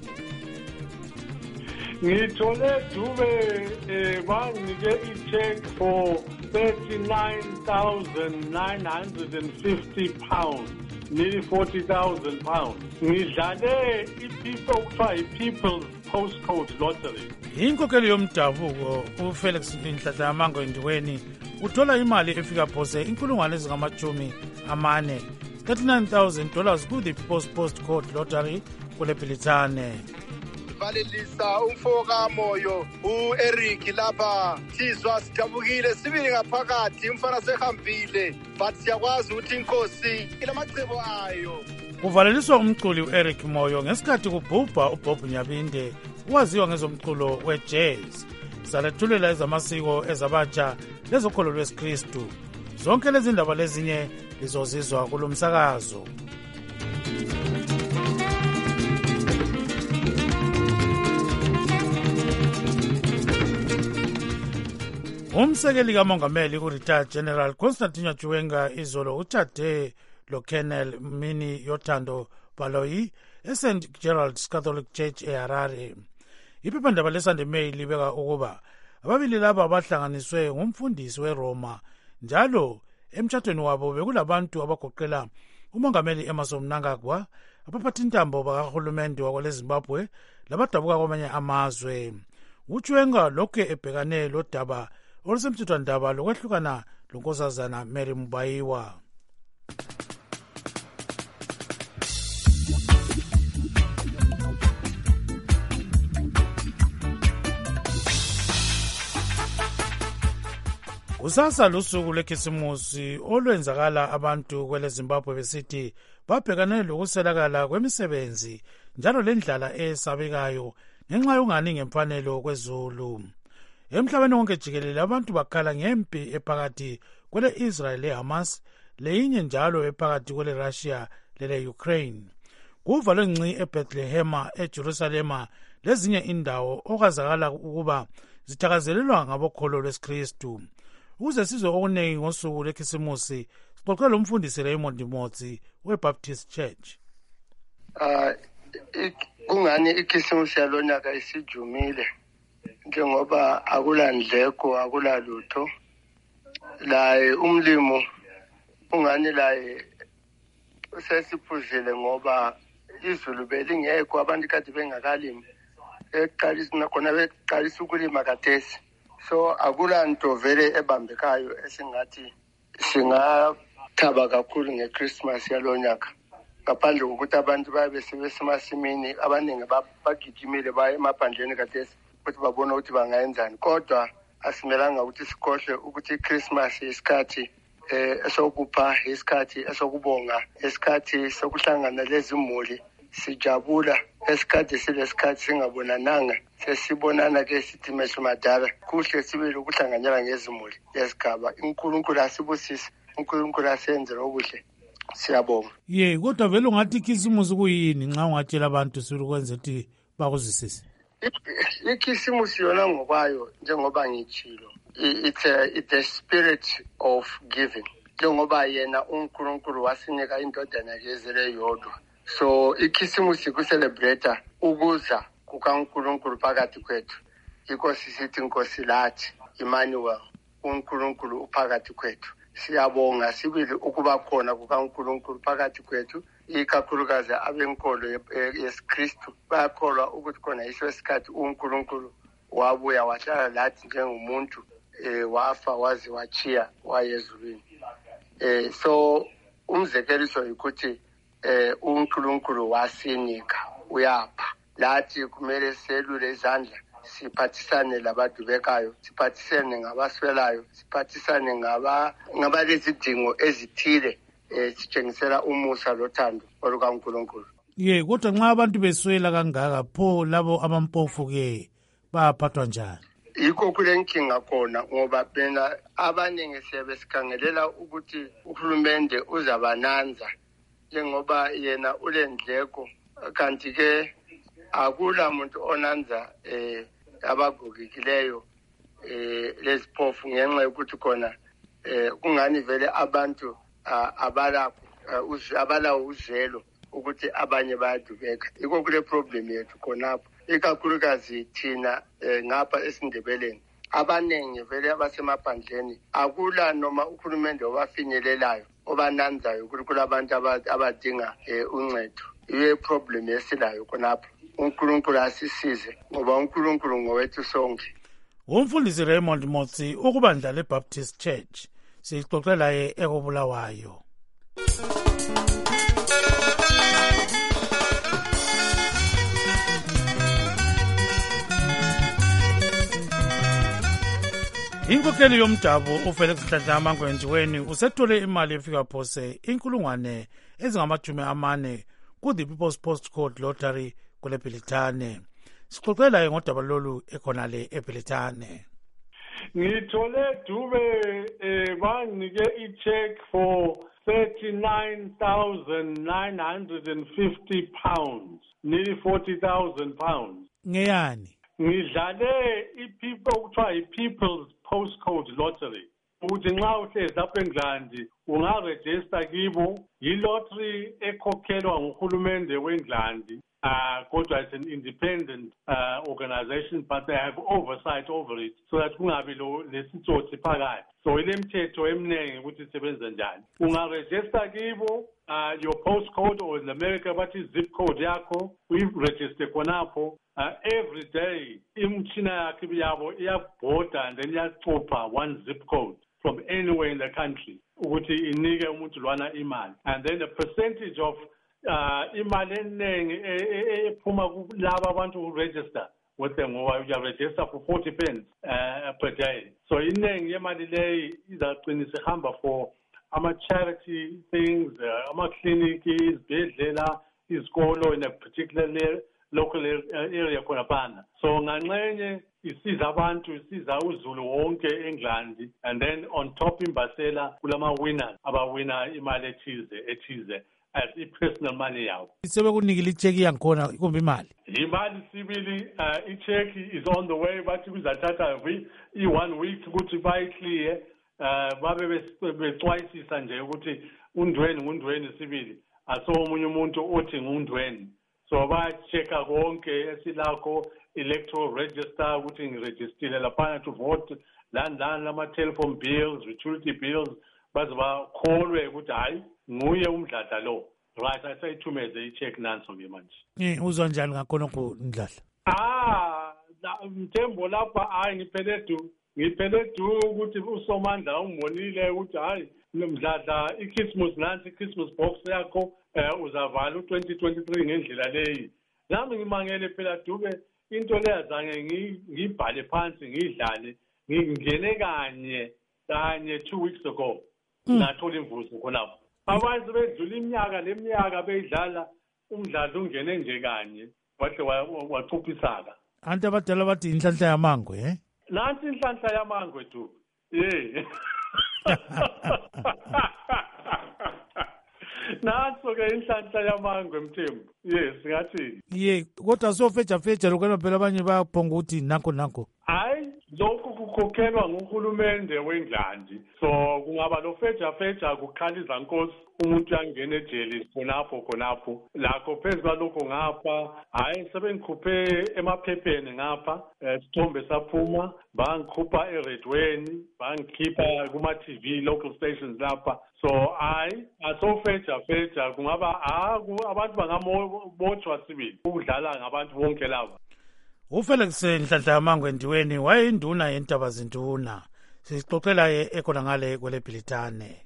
Ngithole Dube eh banginike i-check for thirty-nine thousand nine hundred fifty pounds, nearly forty thousand pounds. Ngidlale i-people okuthiwa i-People's Postcode Lottery. Inkokeli yomdabuko uFelix Nhlanhla Yamango Ndiweni uthola imali efika phose inkulungwane ezingamachumi amane thirty-nine thousand dollars ku the People's Postcode Lottery kule Bhilithane. Valelisa umfoka moyo u-Eric lapha sizwa sidabukile sibili ngaphakathi umfana sehambile but siyakwazi ukuthi inkosi ilamacebo ayo. Kuvaleliswa umculi u-Eric Moyo ngesikhathi kubhubha uBob Nyabinde waziwa ngezomculo we-jazz. Salethulela ezamasiko ezabatsha lezokholo lwesikristu. Zonke lezi ndaba lezinye lizozizwa kulo msakazo. Umsekeli kamongameli ku-retired General Constantino Chiwenga izolo uthathe lo Colonel Mini Yothando Baloyi eSaint Gerald's Catholic Church eHarare. Iphephandaba leSunday Mail libeka ukuba ababili laba bahlanganiswe ngumfundisi weRoma njalo emtshatweni wabo bekulabantu abagoqela umongameli Emmerson Mnangagwa, abaphathintambo bakahulumende wakweleZimbabwe labadabuka kwamanye amazwe. uChiwenga lokhu ebhekane lodaba olusemthethwandaba lokwehlukana lonkosazana Mary Mubayiwa. Kusasa lusuku lwekhisimusi olwenzakala abantu kwele Zimbabwe besithi babhekane lokuselakala kwemisebenzi njalo lendlala esabekayo ngenxa yongani ngemfanelo kwezulu. Emhlabeni wonke jikelele abantu bakhala ngempi ephakathi kwele Israel leHamas leyinye njalo ephakathi kwele Russia lele Ukraine. Kuvalwe ngci eBethlehema eJerusalema lezinye indawo okazakala ukuba zithakazelelwa ngabokholo lwesikristu. Ukuze sizwe okunengi ngosuku lwekhisimusi sixoxe lo mfundisi Raymond Motsi weBaptist Church. Ah kungani ikhisimusi yalonyaka isijumile njengoba akulandleko akulalutho la umlimo ungani la sesiphuzile ngoba izulu belingekho abantu kade bengakalimi eqalisa nakona beqalisa ukulima kathesi. So akulanto vele ebambekayo esingathi singathaba kakhulu ngeChristmas yalonyaka ngaphandle kokuthi abantu babe sebesemasimini abaningi bagijimile baye emaphandleni kathesi ukuthi babone ukuthi bangayenzani. Kodwa asimelanga ukuthi sikhohle ukuthi iChristmas isikhathi eh esokupha isikhathi esokubonga isikhathi sokuhlangana lezimuli sijabula esikhathi silesikhathi singabonananga sesibonana ke sithi meshumadala kuhle sibele ukuhlanganyela ngezimuli yesigaba. uNkulunkulu asibusise, uNkulunkulu asenzele okuhle. Siyabonga. Ye kodwa vele ungathi ikhisimusi kuyini nxa ungatshela abantu sikwenza ukuthi bakuzwisise? Ikhisimusi yona ngokwayo njengoba ngitshilo it's a, it's a spirit of giving njengoba yena uNkulunkulu wasinika indodana yezele yodwa. So ikhisimusi kucelebrate ukuza kukaNkulunkulu phakathi kwethu. Inkosi sithi inkosi lathi Emmanuel, uNkulunkulu uphakathi kwethu. Siyabonga sibili ukuba khona kukaNkulunkulu phakathi kwethu, ikakhulukazi abenkolo yesikristu bayakholwa ukuthi khona iso isikhathi uNkulunkulu wabuya wahlala lathi njengomuntu eh wafa wazi wachiya wayezulwini. Eh so umzekeliso ukuthi eh uNkulunkulu wasinika uyapha lathi kumele selule izandla siphathisane labadubekayo, siphathisane ngabaswelayo, siphathisane ngaba ngabalezidingo ezithile eh sitshengisela umusa lothando olukaNkulunkulu. Ye kodwa nxa abantu beswela kangaka pho labo abampofu ke baphathwa njani? Yikho kule nkinga khona ngoba phela abaningi sebesikhangelela ukuthi uhulumende uzabananza njengoba yena ulendleko, kanti ke akula muntu onanza eh abagogekileyo eh lesiphofu ngenxa yokuthi khona eh kungani vele abantu abalakho abala uzelo ukuthi abanye bayadubeka. Yikho kule problem yethu khonapho, ikakhulukazi thina ngapha esindebeleni abaningi vele abasemaphandleni akula noma uhulumende obafinyelelayo obananzayo ukuthi kulabantu abadinga uncedo. Iye problem esilayo khonapho. uNkulunkulu asisize ngoba uNkulunkulu ngowethu sonke. Umfundisi Raymond Motsi ukubandla leBaptist Church sixoxela ye ekobulawayo. Inkokeli yomdabu uFelix Nhlanhla Mangwenjiweni usethole imali efika phose inkulungwane ezingamajumi amane ku the People's Postcode Lottery kule Bhilitane. Sixoxela ngodaba lolu ekhonale eBhilitane. Ngithole Dube eh banike icheck for thirty-nine thousand nine hundred fifty pounds, nearly forty thousand pounds. Ngeyani? Ngidlale iPeople okuthiwa iPeople's Postcode Lottery. Ukuthi nxa uhlezi lapha eNgilandi ungaregister kibo, yi-lottery ekhokhelwa nguhulumende weNgilandi. Uh, kodwa it's an independent uh, organization, but they have oversight over it, so that kungabi lo lesitsotsi phakathi. So ilemthetho eminengi ukuthi isebenza njani. Ungaregister kibo uh, your postcode, or in America bathi zip code yakho, uyiregister khonapho. Uh, every day imtshina yakhe yabo iyabhoda and then iyacupha one zip code from anywhere in the country ukuthi inike umuntu lwana imali, and then a percentage of uh imali eningi ephuma kulabo abantu who register with them, or you register for forty pence uh, per day. So iningi yemali leyi izaqinisa ihamba for ama charity things, uh, ama clinic, izibhedlela, izikolo in a particular local area khonapana. So nganxenye isiza abantu, isiza uZulu wonke eNgilandi, and then on top imbasela kulama winners abawina imali ethize ethize as i-personal money yawo. Sebekunikile icheck yankhona kumbe imali? Imali sibili, uh, icheck is on the way, bathi kuzathatha i-one week ukuthi bayiclear, uh, babe becwayisisa nje ukuthi undweni ngundweni sibili, aso omunye umuntu othi ngundweni. So ba-checka konke esilakho, electoral register ukuthi ngirejistile laphana to vote, lani lani lama-telephone bills, utility bills, baze bakholwe ukuthi hayi nguye umdladla lo. Right, asayithumeze icheck nanso ke manje. Eh uzwa njani ngakhona ku Ndladla? Ah, Mthembo lapha hayi ngiphele du. Ngiphele du ukuthi uSomandla umbonile ukuthi hayi Mdladla iChristmas nansi iChristmas box yakho eh uzavala u-twenty twenty-three ngendlela leyi. Nami ngimangele phela Dube into leyazange ngibhale phansi ngidlale ngingene kanye kanye two weeks ago. Ngathola imvuzo khonapho. Abantu bedlula iminyaka leminyaka beyidlala umdlalo ungene nje kanye wahle wachuphisaka. Anti abadala bathi inhlanhla yamangwe eh? Nansi inhlanhla yamangwe tu. Eh. Naso ke inhlanhla yamangwe Mthembu. Yes, ngathi. Ye, kodwa sofeja feja lokho phela abanye bayaphonga ukuthi nakho nakho. Hayi, lokho kukhokhelwa nguhulumende weNgilandi. So kungaba lo feja feja kukhaliza Nkosi umuntu yangena ejele khonapho khonapho. Lakho phezulu lokho ngapha, hayi sebengikhuphe emaphepheni ngapha, isithombe saphuma, bangikhupha eredweni, bangikhipha kuma T V local stations lapha. So hayi asofeja feja kungaba abantu bangamotshwa sibili ukudlala ngabantu bonke laba. uFelix Nhlanhla Mangwenjiweni wayinduna yentaba zinduna. Sixoxela ekhona ngale kwele Bhilitane.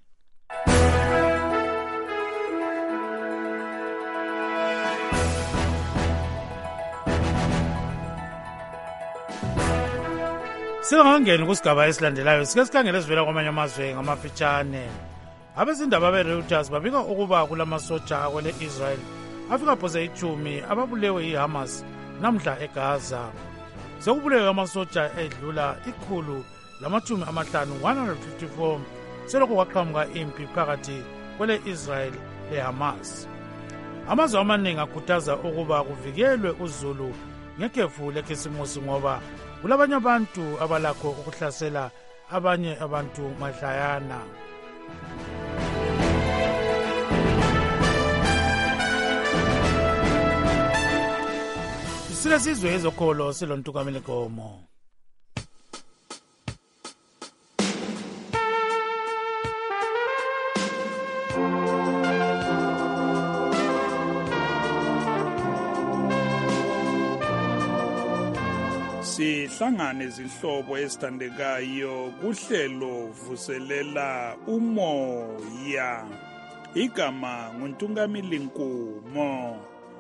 Singakangeni kusigaba esilandelayo sike sikhangele esivela kwamanye amazwe ngamafitshane. Abezindaba be-Reuters babika ukuba kulamasoja akwele Israel afika phose ichumi ababulewe yiHamas namhla eGaza. Sekubulewe amasoja edlula ikhulu lamachumi amahlanu one hundred fifty-four selokhu kwaqhamuka impi phakathi kwele Israel leHamas. Amazwe amaningi akhuthaza ukuba kuvikelwe uzulu ngekhefu lekhisimusi ngoba kulabanye abantu abalakho ukuhlasela abanye abantu mahlayana. Silesizwe ezokholo silontukamile Gomo. Sihlangane izihlobo ezithandekayo kuhlelo vuselela umoya. Igama nguNtungamili Nkumo.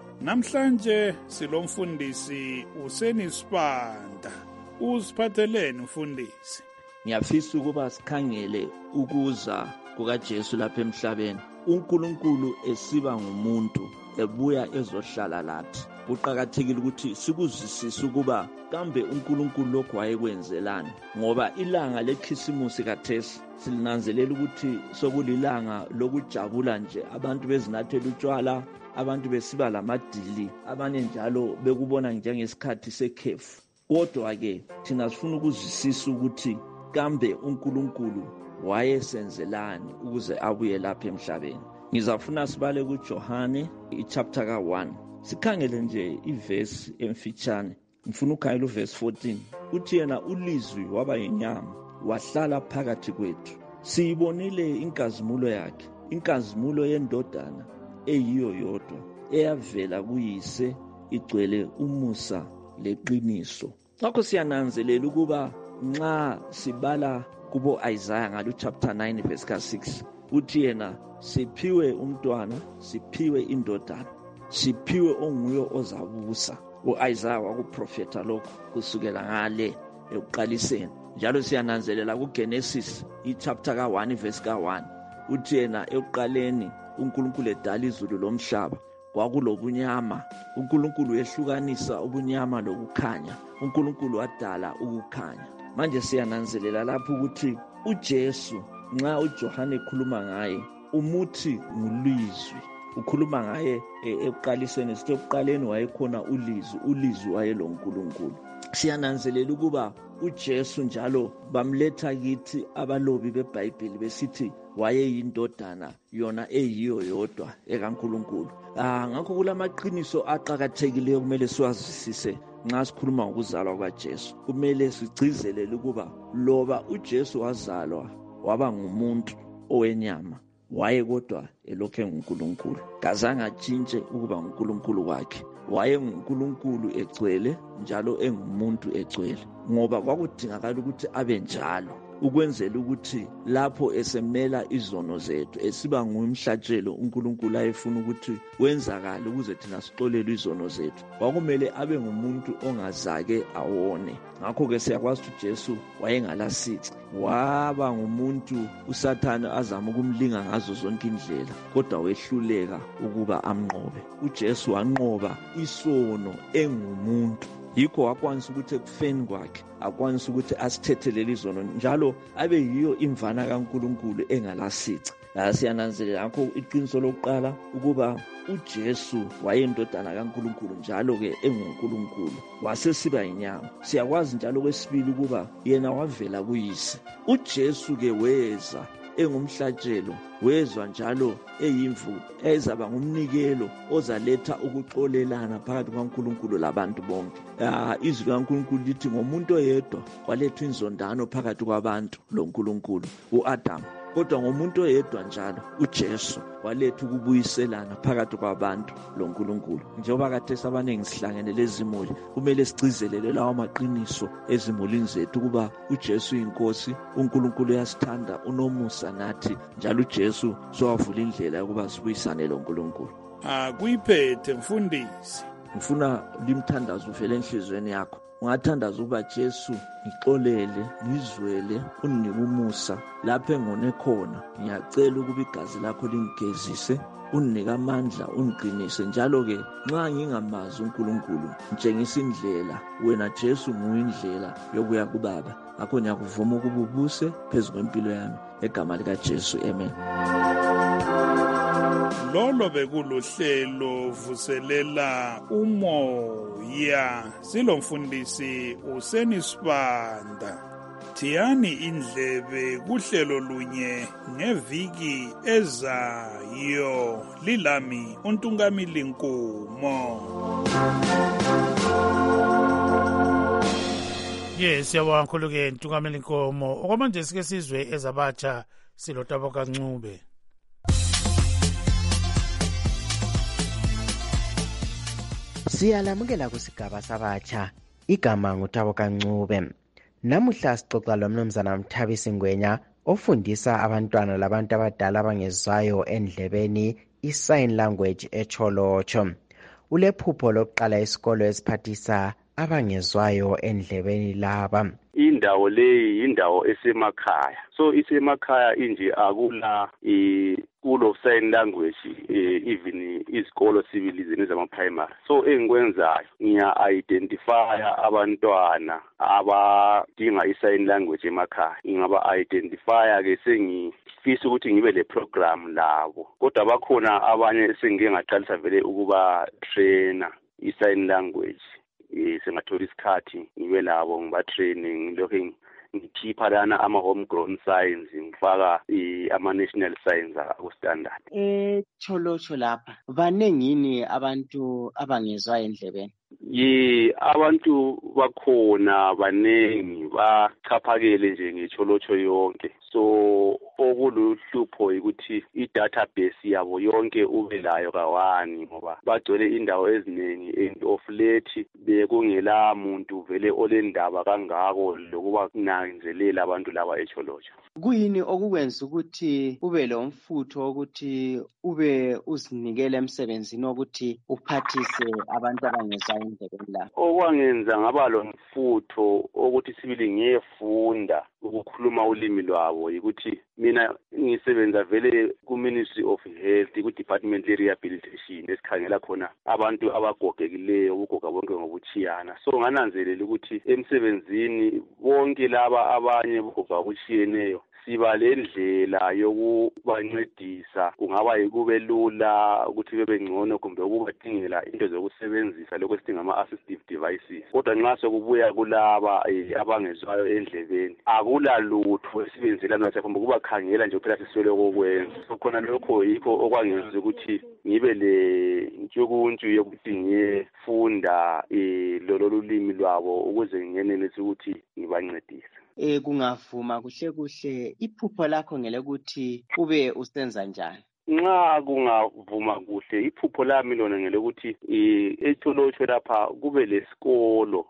Namhlanje silomfundisi Useni Sibanda. Usiphatheleni mfundisi? Ngiyafisa ukuba sikhangele ukuza kukaJesu lapha emhlabeni. uNkulunkulu esiba ngumuntu ebuya ezohlala lathi. Kuqakathekile ukuthi sikuzwisise ukuba kambe uNkulunkulu lokho wayekwenzelani, ngoba ilanga lekhisimusi kathesi silinanzelela ukuthi sokulilanga lokujabula nje, abantu bezinathela utshwala, abantu besiba lamadili, abanye njalo bekubona njengesikhathi sekhefu. Kodwa ke thina sifuna ukuzwisisa ukuthi kambe uNkulunkulu wayesenzelani ukuze abuye lapha emhlabeni. Ngizafuna sibale kuJohane ichapter ka one. Sikhangele nje ivesi emfitshane. Ngifuna ukhangela uvesi fourteen. Uthi yena ulizwi waba yinyama wahlala phakathi kwethu. Siyibonile inkazimulo yakhe, inkazimulo yendodana eyiyo yodwa eyavela kuyise igcwele umusa leqiniso. Ngakho siyananzelela ukuba nxa sibala kubo Isaiah ngalo chapter nine verse ka six, uthi yena siphiwe umntwana, siphiwe indodana, siphiwe onguye ozabusa. U-Isaiah wakuprofeta lokho kusukela ngale ekuqaliseni. Njalo siyananzelela kuGenesis ichapter ka one verse ka one, uthi yena ekuqaleni uNkulunkulu edala izulu lomhlaba, kwakulobunyama. uNkulunkulu ehlukanisa ubunyama lokukhanya. uNkulunkulu wadala ukukhanya. Manje siyananzelela lapho ukuthi uJesu nxa uJohane ekhuluma ngaye umuthi ngulizwi. Ukhuluma ngaye ekuqaliseni, sithi ekuqaleni wayekhona ulizwi, ulizwi wayeloNkulunkulu. Siyananzelela ukuba uJesu njalo bamletha kithi abalobi beBhayibheli besithi wayeyindodana yona eyiyo yodwa ekaNkulunkulu. Ah, ngakho kulamaqiniso aqhakathekileyo kumele siwazisise nxa sikhuluma ngokuzalwa kwaJesu. Kumele sigcizelele ukuba loba uJesu wazalwa waba ngumuntu owenyama, waye kodwa elokhe nguNkulunkulu. Kazange atshintshe ukuba nguNkulunkulu wakhe. Waye nguNkulunkulu egcwele njalo engumuntu egcwele, ngoba kwakudingakala ukuthi abe njalo ukwenzela ukuthi lapho esemela izono zethu esiba ngumhlatshelo uNkulunkulu ayefuna ukuthi wenzakala ukuze thina sixolelwe izono zethu, kwakumele abe ngumuntu ongazake awone. Ngakho ke siyakwazi ukuthi uJesu wayengalasici, waba ngumuntu uSathane azama ukumlinga ngazo zonke indlela, kodwa wehluleka ukuba amnqobe. uJesu wanqoba isono engumuntu. Yikho wakwanisa ukuthi ekufeni kwakhe akwanisa ukuthi asithethelele izono njalo abe yiyo imvana kaNkulunkulu engalasici. La siyananzelela ngakho iqiniso lokuqala ukuba uJesu wayendodana kaNkulunkulu njalo ke enguNkulunkulu, wasesiba inyama. Siyakwazi njalo kwesibili ukuba yena wavela kuyise. uJesu ke weza engumhlatshelo, wezwa njalo eyimvu ezaba ngumnikelo ozaletha ukuxolelana phakathi kwaNkulunkulu labantu bonke. Ah, izwi kaNkulunkulu lithi ngomuntu oyedwa kwalethwa inzondano phakathi kwabantu loNkulunkulu, uAdam. Kodwa ngomuntu oyedwa njalo uJesu waletha ukubuyiselana phakathi kwabantu loNkulunkulu. Njengoba khathesi abaningi sihlangene lezimuli, kumele sigcizelele lawo maqiniso ezimulini zethu ukuba uJesu inkosi, uNkulunkulu uyasithanda, unomusa nathi, njalo uJesu sowavula indlela yokuba sibuyisane loNkulunkulu. Ah, kuyiphethe mfundisi. ngifuna limthandaze uvele enhlizweni yakho. Ungathandaza ukuba Jesu ngixolele, ngizwele, unginike umusa lapho engone khona. Ngiyacela ukuba igazi lakho lingigezise, unginike amandla, ungiqinise. Njalo-ke nxa ngingamazi uNkulunkulu, ngitshengisa indlela. Wena Jesu nguyindlela yokuya kuBaba. Ngakho ngiyakuvuma ukuba ubuse phezu kwempilo yami egama likaJesu. Amen. Lolo bekuluhlelo vuselela umoya. Silomfundisi uSeni Sibanda. Thiyani indlebe kuhlelo lunye ngeviki ezayo. Lilami uNtungamili Nkumo. Yes, siyabonga kakhulu-ke Ntungamili Nkomo. Okwamanje sike sizwe ezabatsha siloTabo Kancube. Siyalamukela kusigaba sabatsha. Igama nguTabo Kancube. Namuhla sixoxa lomnumzana Mthabisi Ngwenya ofundisa abantwana labantu abadala abangezwayo endlebeni i-sign language echolotsho. Ulephupho lokuqala isikolo esiphathisa abangezwayo endlebeni laba. Indawo leyi indawo esemakhaya, so isemakhaya inje akula i-school of sign language even izikolo civilization zama-primary. So engikwenzayo ngiya-identifya abantwana abadinga i-sign language emakhaya. Ngingaba-identifya-ke sengifisa ukuthi ngibe le program labo, kodwa bakhona abanye sengike ngaqalisa vele ukuba trainer i-sign language. Sengathola isikhathi ngibe labo ngiba-training lokho ngikhipha lana ama-homegrown signs, ngifaka ama-national signs aku-standard. Echolotsho lapha banengini abantu abangezwa endlebeni? Ye abantu bakhona banengi, bachaphakele nje ngecholotsho yonke. So okuluhlupho ukuthi i-database yabo yonke ube layo kawani ngoba bagcwele indawo eziningi, and of late bekungela muntu vele olendaba kangako lokuba kunanzelela abantu laba echolotsho. Kuyini okukwenza ukuthi ube lo mfutho ukuthi ube uzinikele emsebenzini ukuthi uphathise abantu abangezwa endlebeni la? Okwangenza ngaba lo mfutho ukuthi sibili ngiyefunda ukukhuluma ulimi lwabo yikuthi mina ngisebenza vele ku-Ministry of Health, ku-Department le-Rehabilitation esikhangela khona abantu abagogekileyo, ubugoga bonke ngobuchiyana. So ngananzelela ukuthi emsebenzini bonke laba abanye ubugoga obuchiyeneyo siba lendlela yokubancedisa, kungaba yikube lula ukuthi bebe ngcono kumbe ukubadingela into zokusebenzisa lokho sidinga ama-assistive devices. Kodwa nxa sokubuya kulaba abangezwayo endlebeni akula lutho esibenzela nathi kumbe kubakhangela nje kuphela siswele kokwenza. So khona lokho yikho okwangenza ukuthi ngibe le ntshukuntshu yokuthi ngiyefunda lolo lulimi lwabo ukuze ngenelise ukuthi ngibancedise. Eh kungavuma kuhle kuhle iphupho lakho ngelokuthi ube usenza njani? Nxa kungavuma kuhle iphupho lami lona ngelokuthi echolotsho lapha kube lesikolo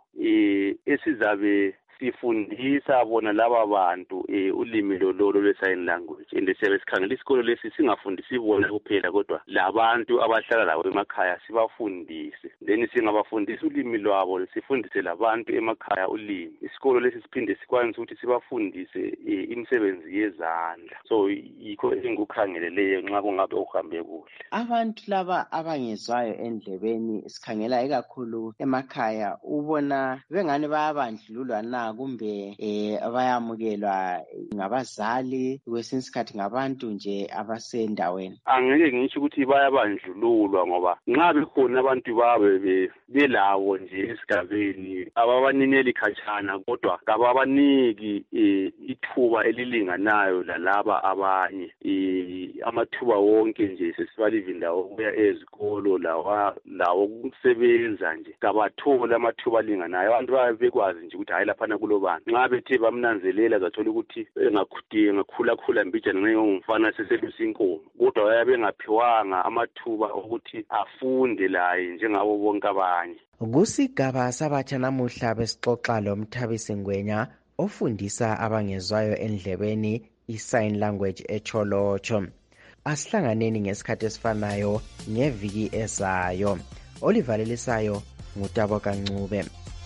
esizabe sifundisa bona laba bantu ulimi lololo lwe-sign language, and siyabe sikhangela isikolo lesi singafundisi bona kuphela kodwa labantu abahlala labo emakhaya sibafundise, then singabafundisa ulimi lwabo sifundise labantu emakhaya ulimi. Isikolo lesi siphinde sikwanise ukuthi sibafundise imisebenzi yezandla. So yikho engikukhangeleleyo nxa kungabe uhambe kuhle. Abantu laba abangezwayo endlebeni sikhangela ikakhulu emakhaya, ubona bengani bayabandlululwa na kumbe eh bayamukelwa ngabazali kwesinye isikhathi ngabantu nje abasendaweni? Angeke ngisho ukuthi bayabandlululwa ngoba nxa bekhona abantu babe belawo nje esigabeni ababanineli khatshana kodwa kababaniki ithuba elilinganayo lalaba abanye. Amathuba wonke nje sesibaliva indawo kuya ezikolo lawa lawo kusebenza nje kabathola amathuba alinganayo. Abantu babe bekwazi nje ukuthi hayi lapha kulobani. Nxa bethe bamnanzelela zathola ukuthi engakhudinga ngakhula khula mbijana ngengumfana seselusa inkomo, kodwa bayabe ngaphiwanga amathuba ukuthi afunde laye njengabo bonke abanye. Kusigaba sabatsha namuhla besixoxa lo Mthabisi Ngwenya ofundisa abangezwayo endlebeni i-sign language echolotsho. Asihlanganeni ngesikhathi esifanayo ngeviki ezayo. olivalelisayo ngutabo kancube.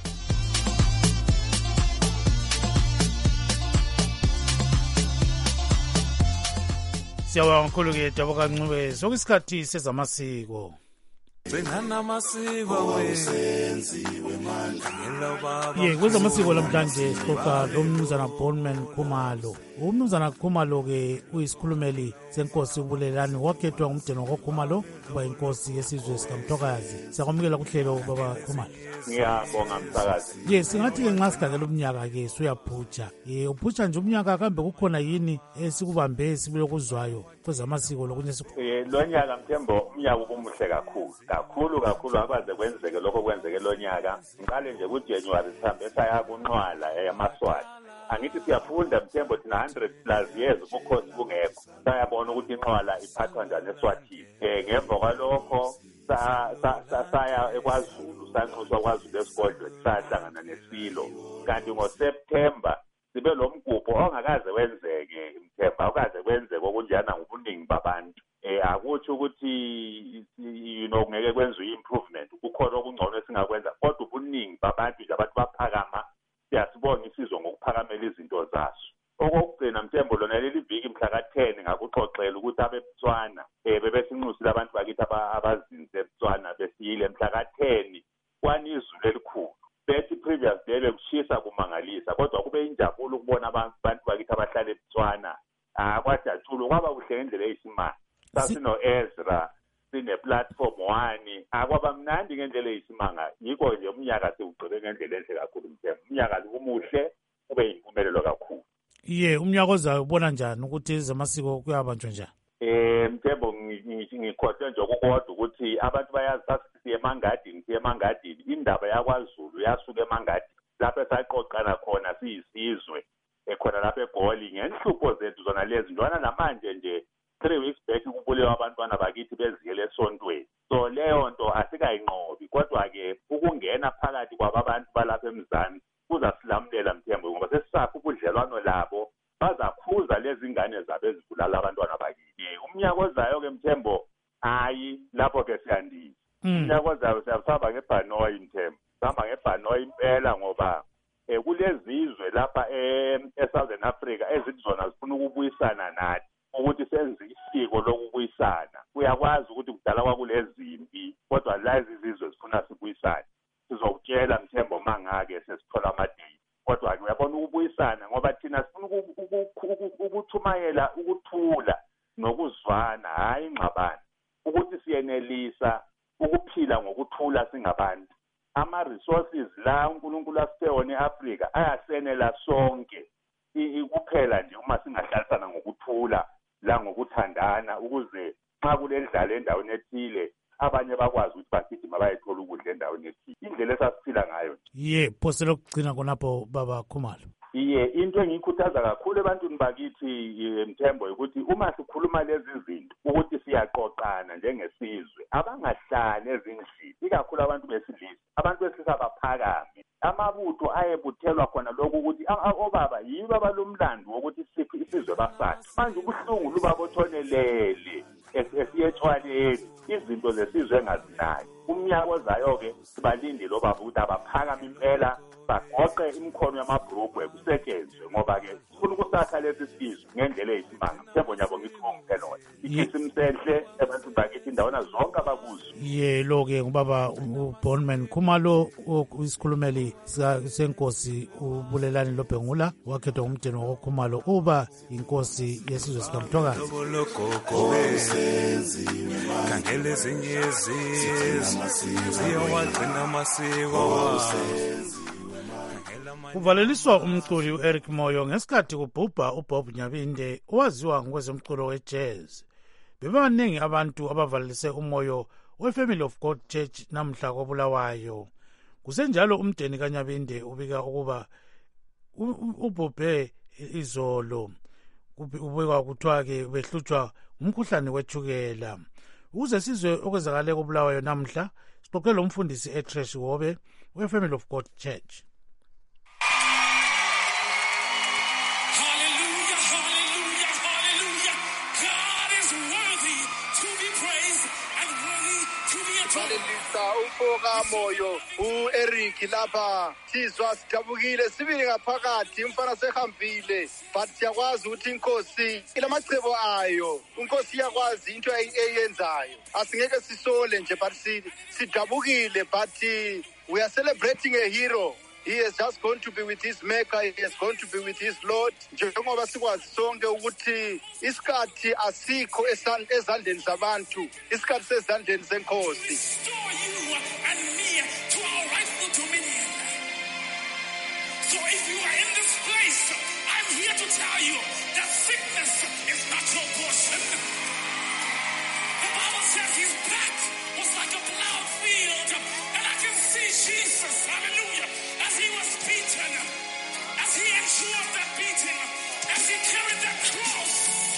Siyabonga kakhulu ke Dabo kancube. Sokusikhathi sezamasiko. Ye kwezamasiko lamhlanje sixoxa lomnumzana Bonman Khumalo. Umnumzana Khumalo ke uyisikhulumeli senkosi uBulelani wakhethwa ngumdeni waKhumalo kuba inkosi yesizwe sikaMthokazi. Siyakwamukela kuhlelo baba Khumalo. Ngiyabonga msakazi. Ye singathi ke nxa sigagela umnyaka ke suyaphutsha. Ye uphutsha nje umnyaka kambe kukhona yini esikubambe sibulokuzwayo kwezamasiko lokunye sikho. Eh lo nyaka Mthembo umnyaka ubumuhle kakhulu. Kakhulu kakhulu abaze kwenzeke lokho kwenzeke lo nyaka. Ngiqale nje ku January sihambe saya kunqwala eyamaswati. Angithi siyafunda Mthembo thina one hundred plus years ukhosi kungekho. Sayabona ukuthi inqwala iphathwa njani eSwatini. Eh ngemva kwalokho sa saya eKwaZulu sanxuswa kwaZulu esigodlwe sahlangana nesilo. Kanti ngoSeptember sibe lo mgubho ongakaze wenzeke Mthemba awukaze kwenzeke okunjana ngobuningi babantu. Eh akuthi ukuthi you know ngeke kwenziwe improvement kukhona okungcono esingakwenza kodwa ubuningi babantu nje abantu baphakama siyasibona isizwe ngokuphakamela izinto zaso. Okugcina Mthembo lona leli viki mhla ka ten ngakuxoxela ukuthi abeBotswana eh bebesinxusile abantu bakithi abazinze eBotswana besiyile mhla ka ten kwanizulu elikhulu. Bethi previous day bekushisa kumangalisa kodwa kube injabulo ukubona abantu bakithi abahlala eBotswana ah kwajatshulu kwaba kuhle ngendlela eyisimanga. Sasino Ezra sine platform one akwaba mnandi ngendlela eyisimanga yiko nje umnyaka siwugcile ngendlela enhle kakhulu Mthembo. Umnyaka umuhle ube yimpumelelo kakhulu. Iye umnyaka ozayo ubona njani ukuthi zamasiko kuyabanjwa njani? Eh Mthembo ngikhohle nje ukukodwa ukuthi abantu bayazi sasiye emangadini siye emangadini indaba yakwaZulu yasuka emangadini lapho esaqoqana khona siyisizwe ekhona lapha eGoli ngenhlupho zethu zona lezi njana namanje nje three weeks back kubulewa abantwana bakithi beziyele esontweni. So leyo nto asikayinqobi kodwa ke ukungena phakathi kwabantu balapha emzansi kuzasilamulela Mthembo ngoba sesisapha ubudlelwano labo bazakhuza lezi ngane zabo ezibulala abantwana bakithi. Umnyaka ozayo ke Mthembo hayi lapho ke siyandisa. Umnyaka ozayo siyasaba ngeBhanoyi Mthembo. Sihamba ngeBhanoyi impela ngoba eh kulezizwe lapha eSouthern Africa ezizona zifuna ukubuyisana nathi ukuthi senze isiko lokubuyisana. Uyakwazi ukuthi kudala kwakulezimpi kodwa lazi izizwe zifuna sibuyisane. Sizokutshela Mthembo mangake sesithola amadate kodwa ke uyabona ukubuyisana ngoba thina sifuna ukuthumayela ukuthula nokuzwana hayi ingxabano ukuthi siyenelisa ukuphila ngokuthula singabantu. Ama resources la uNkulunkulu asiphe wona eAfrika ayasenela sonke kuphela nje uma singahlalisana ngokuthula la ngokuthandana ukuze xa kulendlala endaweni ethile abanye bakwazi ukuthi bagijima bayethola ukudla endaweni ethile. Indlela esasiphila ngayo. Ye phose lokugcina konapho baba Khumalo. Iye into engiyikhuthaza kakhulu ebantwini bakithi Mthembo ukuthi uma sikhuluma lezi zinto ukuthi siyaqoqana njengesizwe abangahlali ezindlini ikakhulu abantu besilisa abantu besilisa baphakame amabutho ayebuthelwa khona lokho ukuthi obaba yibo abalomlando wokuthi siphi isizwe basathi manje ubuhlungu lubabothonelele esiyetshwaleni izinto zesizwe engazinayo. Umnyaka ozayo ke sibalindile obaba ukuthi abaphakame impela bagoqe imikhono yamabhrugwe kusetshenzwe ngoba ke sifuna ukusakha lesi sizwe ngendlela eyisimanga. Mthembo nyabo ngithongele lona ikisimsenhle abantu bakithi indawona zonke abakuzo. Ye lo ke ngubaba uBonman Khumalo isikhulumeli senkosi uBulelani Lobhengula wakhethwa ngumdeni waKhumalo uba inkosi yesizwe sikaMthokazi. Khangele ezinye izizwe ziyawagcina amasiko. Kuvaleliswa umculi uEric Moyo ngesikhathi kubhubha uBob Nyabinde owaziwa ngokwezomculo wejazz. Bebaningi abantu abavalelise umoyo weFamily of God Church namhla koBulawayo. Kusenjalo umdeni kaNyabinde ubika ukuba ubhubhe izolo. Ubika kuthiwa ke behlutshwa umkhuhlane wethukela. Ukuze sizwe okwenzakale koBulawayo namhla sixoxele umfundisi eTresh Wobe weFamily of God Church. Hallelujah. siyambulisa umfoka moyo u-Eric lapha sizwa sidabukile sibili ngaphakathi umfana sehambile but siyakwazi ukuthi inkosi ilamachebo ayo inkosi iyakwazi into eyenzayo asingeke sisole nje but sidabukile but we are celebrating a hero. He is just going to be with his maker. He is going to be with his Lord. Njengoba sikwazi sonke ukuthi isikhathi asikho ezandleni zabantu, isikhathi sezandleni senkosi. And me to our rightful dominion. So if you are in this place, I'm here to tell you that sickness is not your portion. The Bible says his back was like a plowed field, and I can see Jesus, hallelujah, as he was beaten, as he endured that beating, as he carried that cross.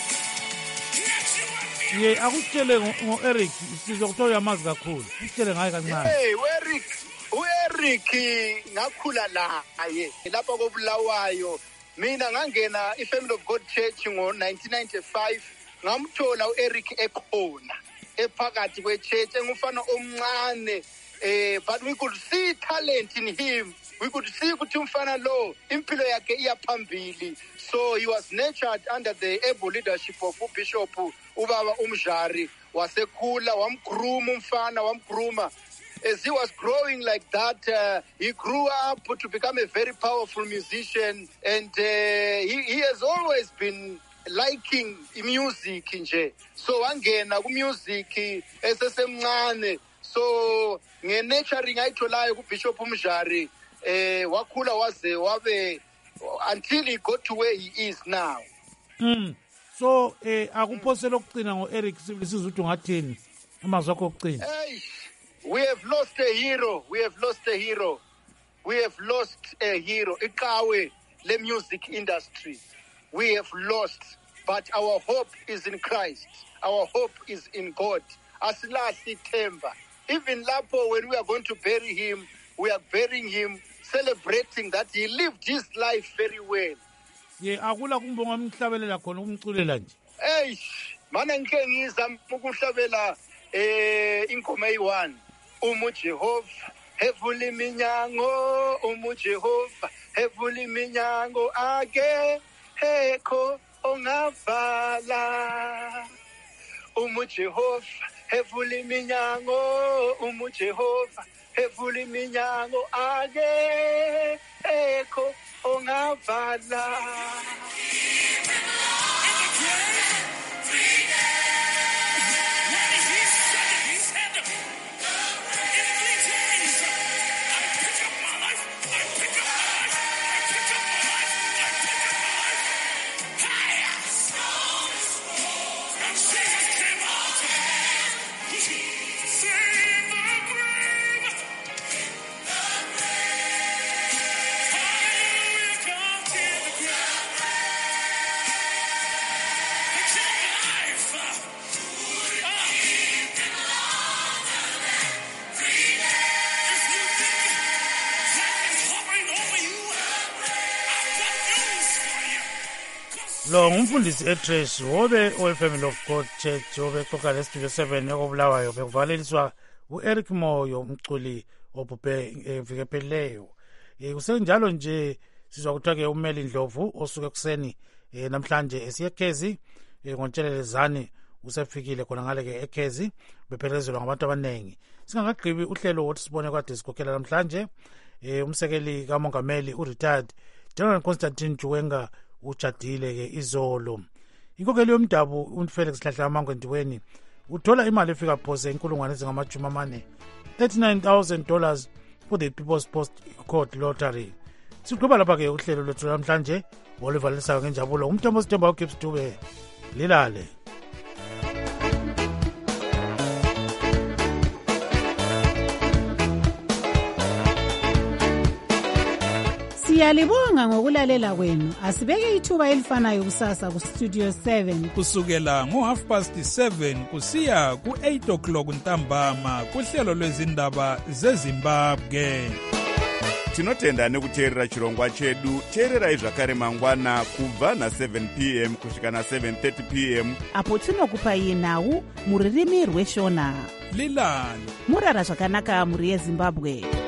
Ye akutshele ngo-Eric sizokuthola yamazi kakhulu. Utshele ngaye kancane. Hey, u-Eric, u-Eric ngakhula naye lapha koBulawayo. Mina ngangena iFamily of God Church ngo nineteen ninety-five. Ngamthola u-Eric ekhona ephakathi kwe-church engumfana omncane. Eh, but we could see talent in him. We could see ukuthi umfana lo impilo yakhe iyaphambili. So he was nurtured under the able leadership of Bishop Ubaba Umjari. Wasekhula wamgruma umfana wamgruma. As he was growing like that, uh, he grew up to become a very powerful musician, and uh, he, he has always been liking music nje. So wangena ku music esesemncane. So nge-nurturing ayitholayo kuBishop Umjari eh wakhula waze wabe until he got to where he is now. Mm. So eh akuphosela ukucina ngo-Eric sizwe ukuthi ungathini amazwi akho okucina. Hey, we have lost a hero. We have lost a hero. We have lost a hero. Iqhawe le music industry. We have lost, but our hope is in Christ. Our hope is in God. Asilahli ithemba. Even lapho when we are going to bury him, we are burying him celebrating that he lived his life very well. Ye akula kumbonga umhlabelela khona umculela nje. Hey, mana ngike ngizama ukuhlabela eh ingoma eyi-one. Umu Jehova hevula iminyango, umu Jehova hevula iminyango ake hekho ongavala. Umu Jehova hevula iminyango, umu Jehova hevula iminyango ake ekho ongavala. Lo ngumfundisi eTrash wobe oweFamily of God Church wobe xoxa lestudio seven ekobulawayo bekuvaleliswa u-Eric Moyo umculi obhubhe evike phelileyo. Eh kusenjalo nje sizwa kuthiwa ke uMeli Ndlovu osuke kuseni namhlanje esiyekhezi ngontshelelezane usefikile khona ngale ke ekhezi bephelezelwa ngabantu abanengi. Singakagqibi uhlelo wothi sibone kade sikhokhela namhlanje eh umsekeli kaMongameli u-retired General Constantine Juwenga ujadile ke izolo. Inkokeli yomdabu uFelix Hlahla amangwendiweni uthola imali efika phose inkulungwane ezingamajumi amane thirty-nine thousand dollars for the People's Post Code Lottery. Siqhuba lapha ke uhlelo lwethu namhlanje olivalisayo ngenjabulo umthombo sithemba uGibbs Dube lilale. Siyalibonga ngokulalela kwenu. Asibeke ithuba elifanayo kusasa ku Studio seven. Kusukela ngo half past seven kusiya ku eight o'clock ntambama kuhlelo lwezindaba zeZimbabwe. Tinotenda nekuteerera chirongwa chedu. Teererai zvakare mangwana kubva na seven p m kusvika na seven thirty p m apo tinokupai nhau muririmi rweshona. lilala murara zvakanaka mhuri yezimbabwe.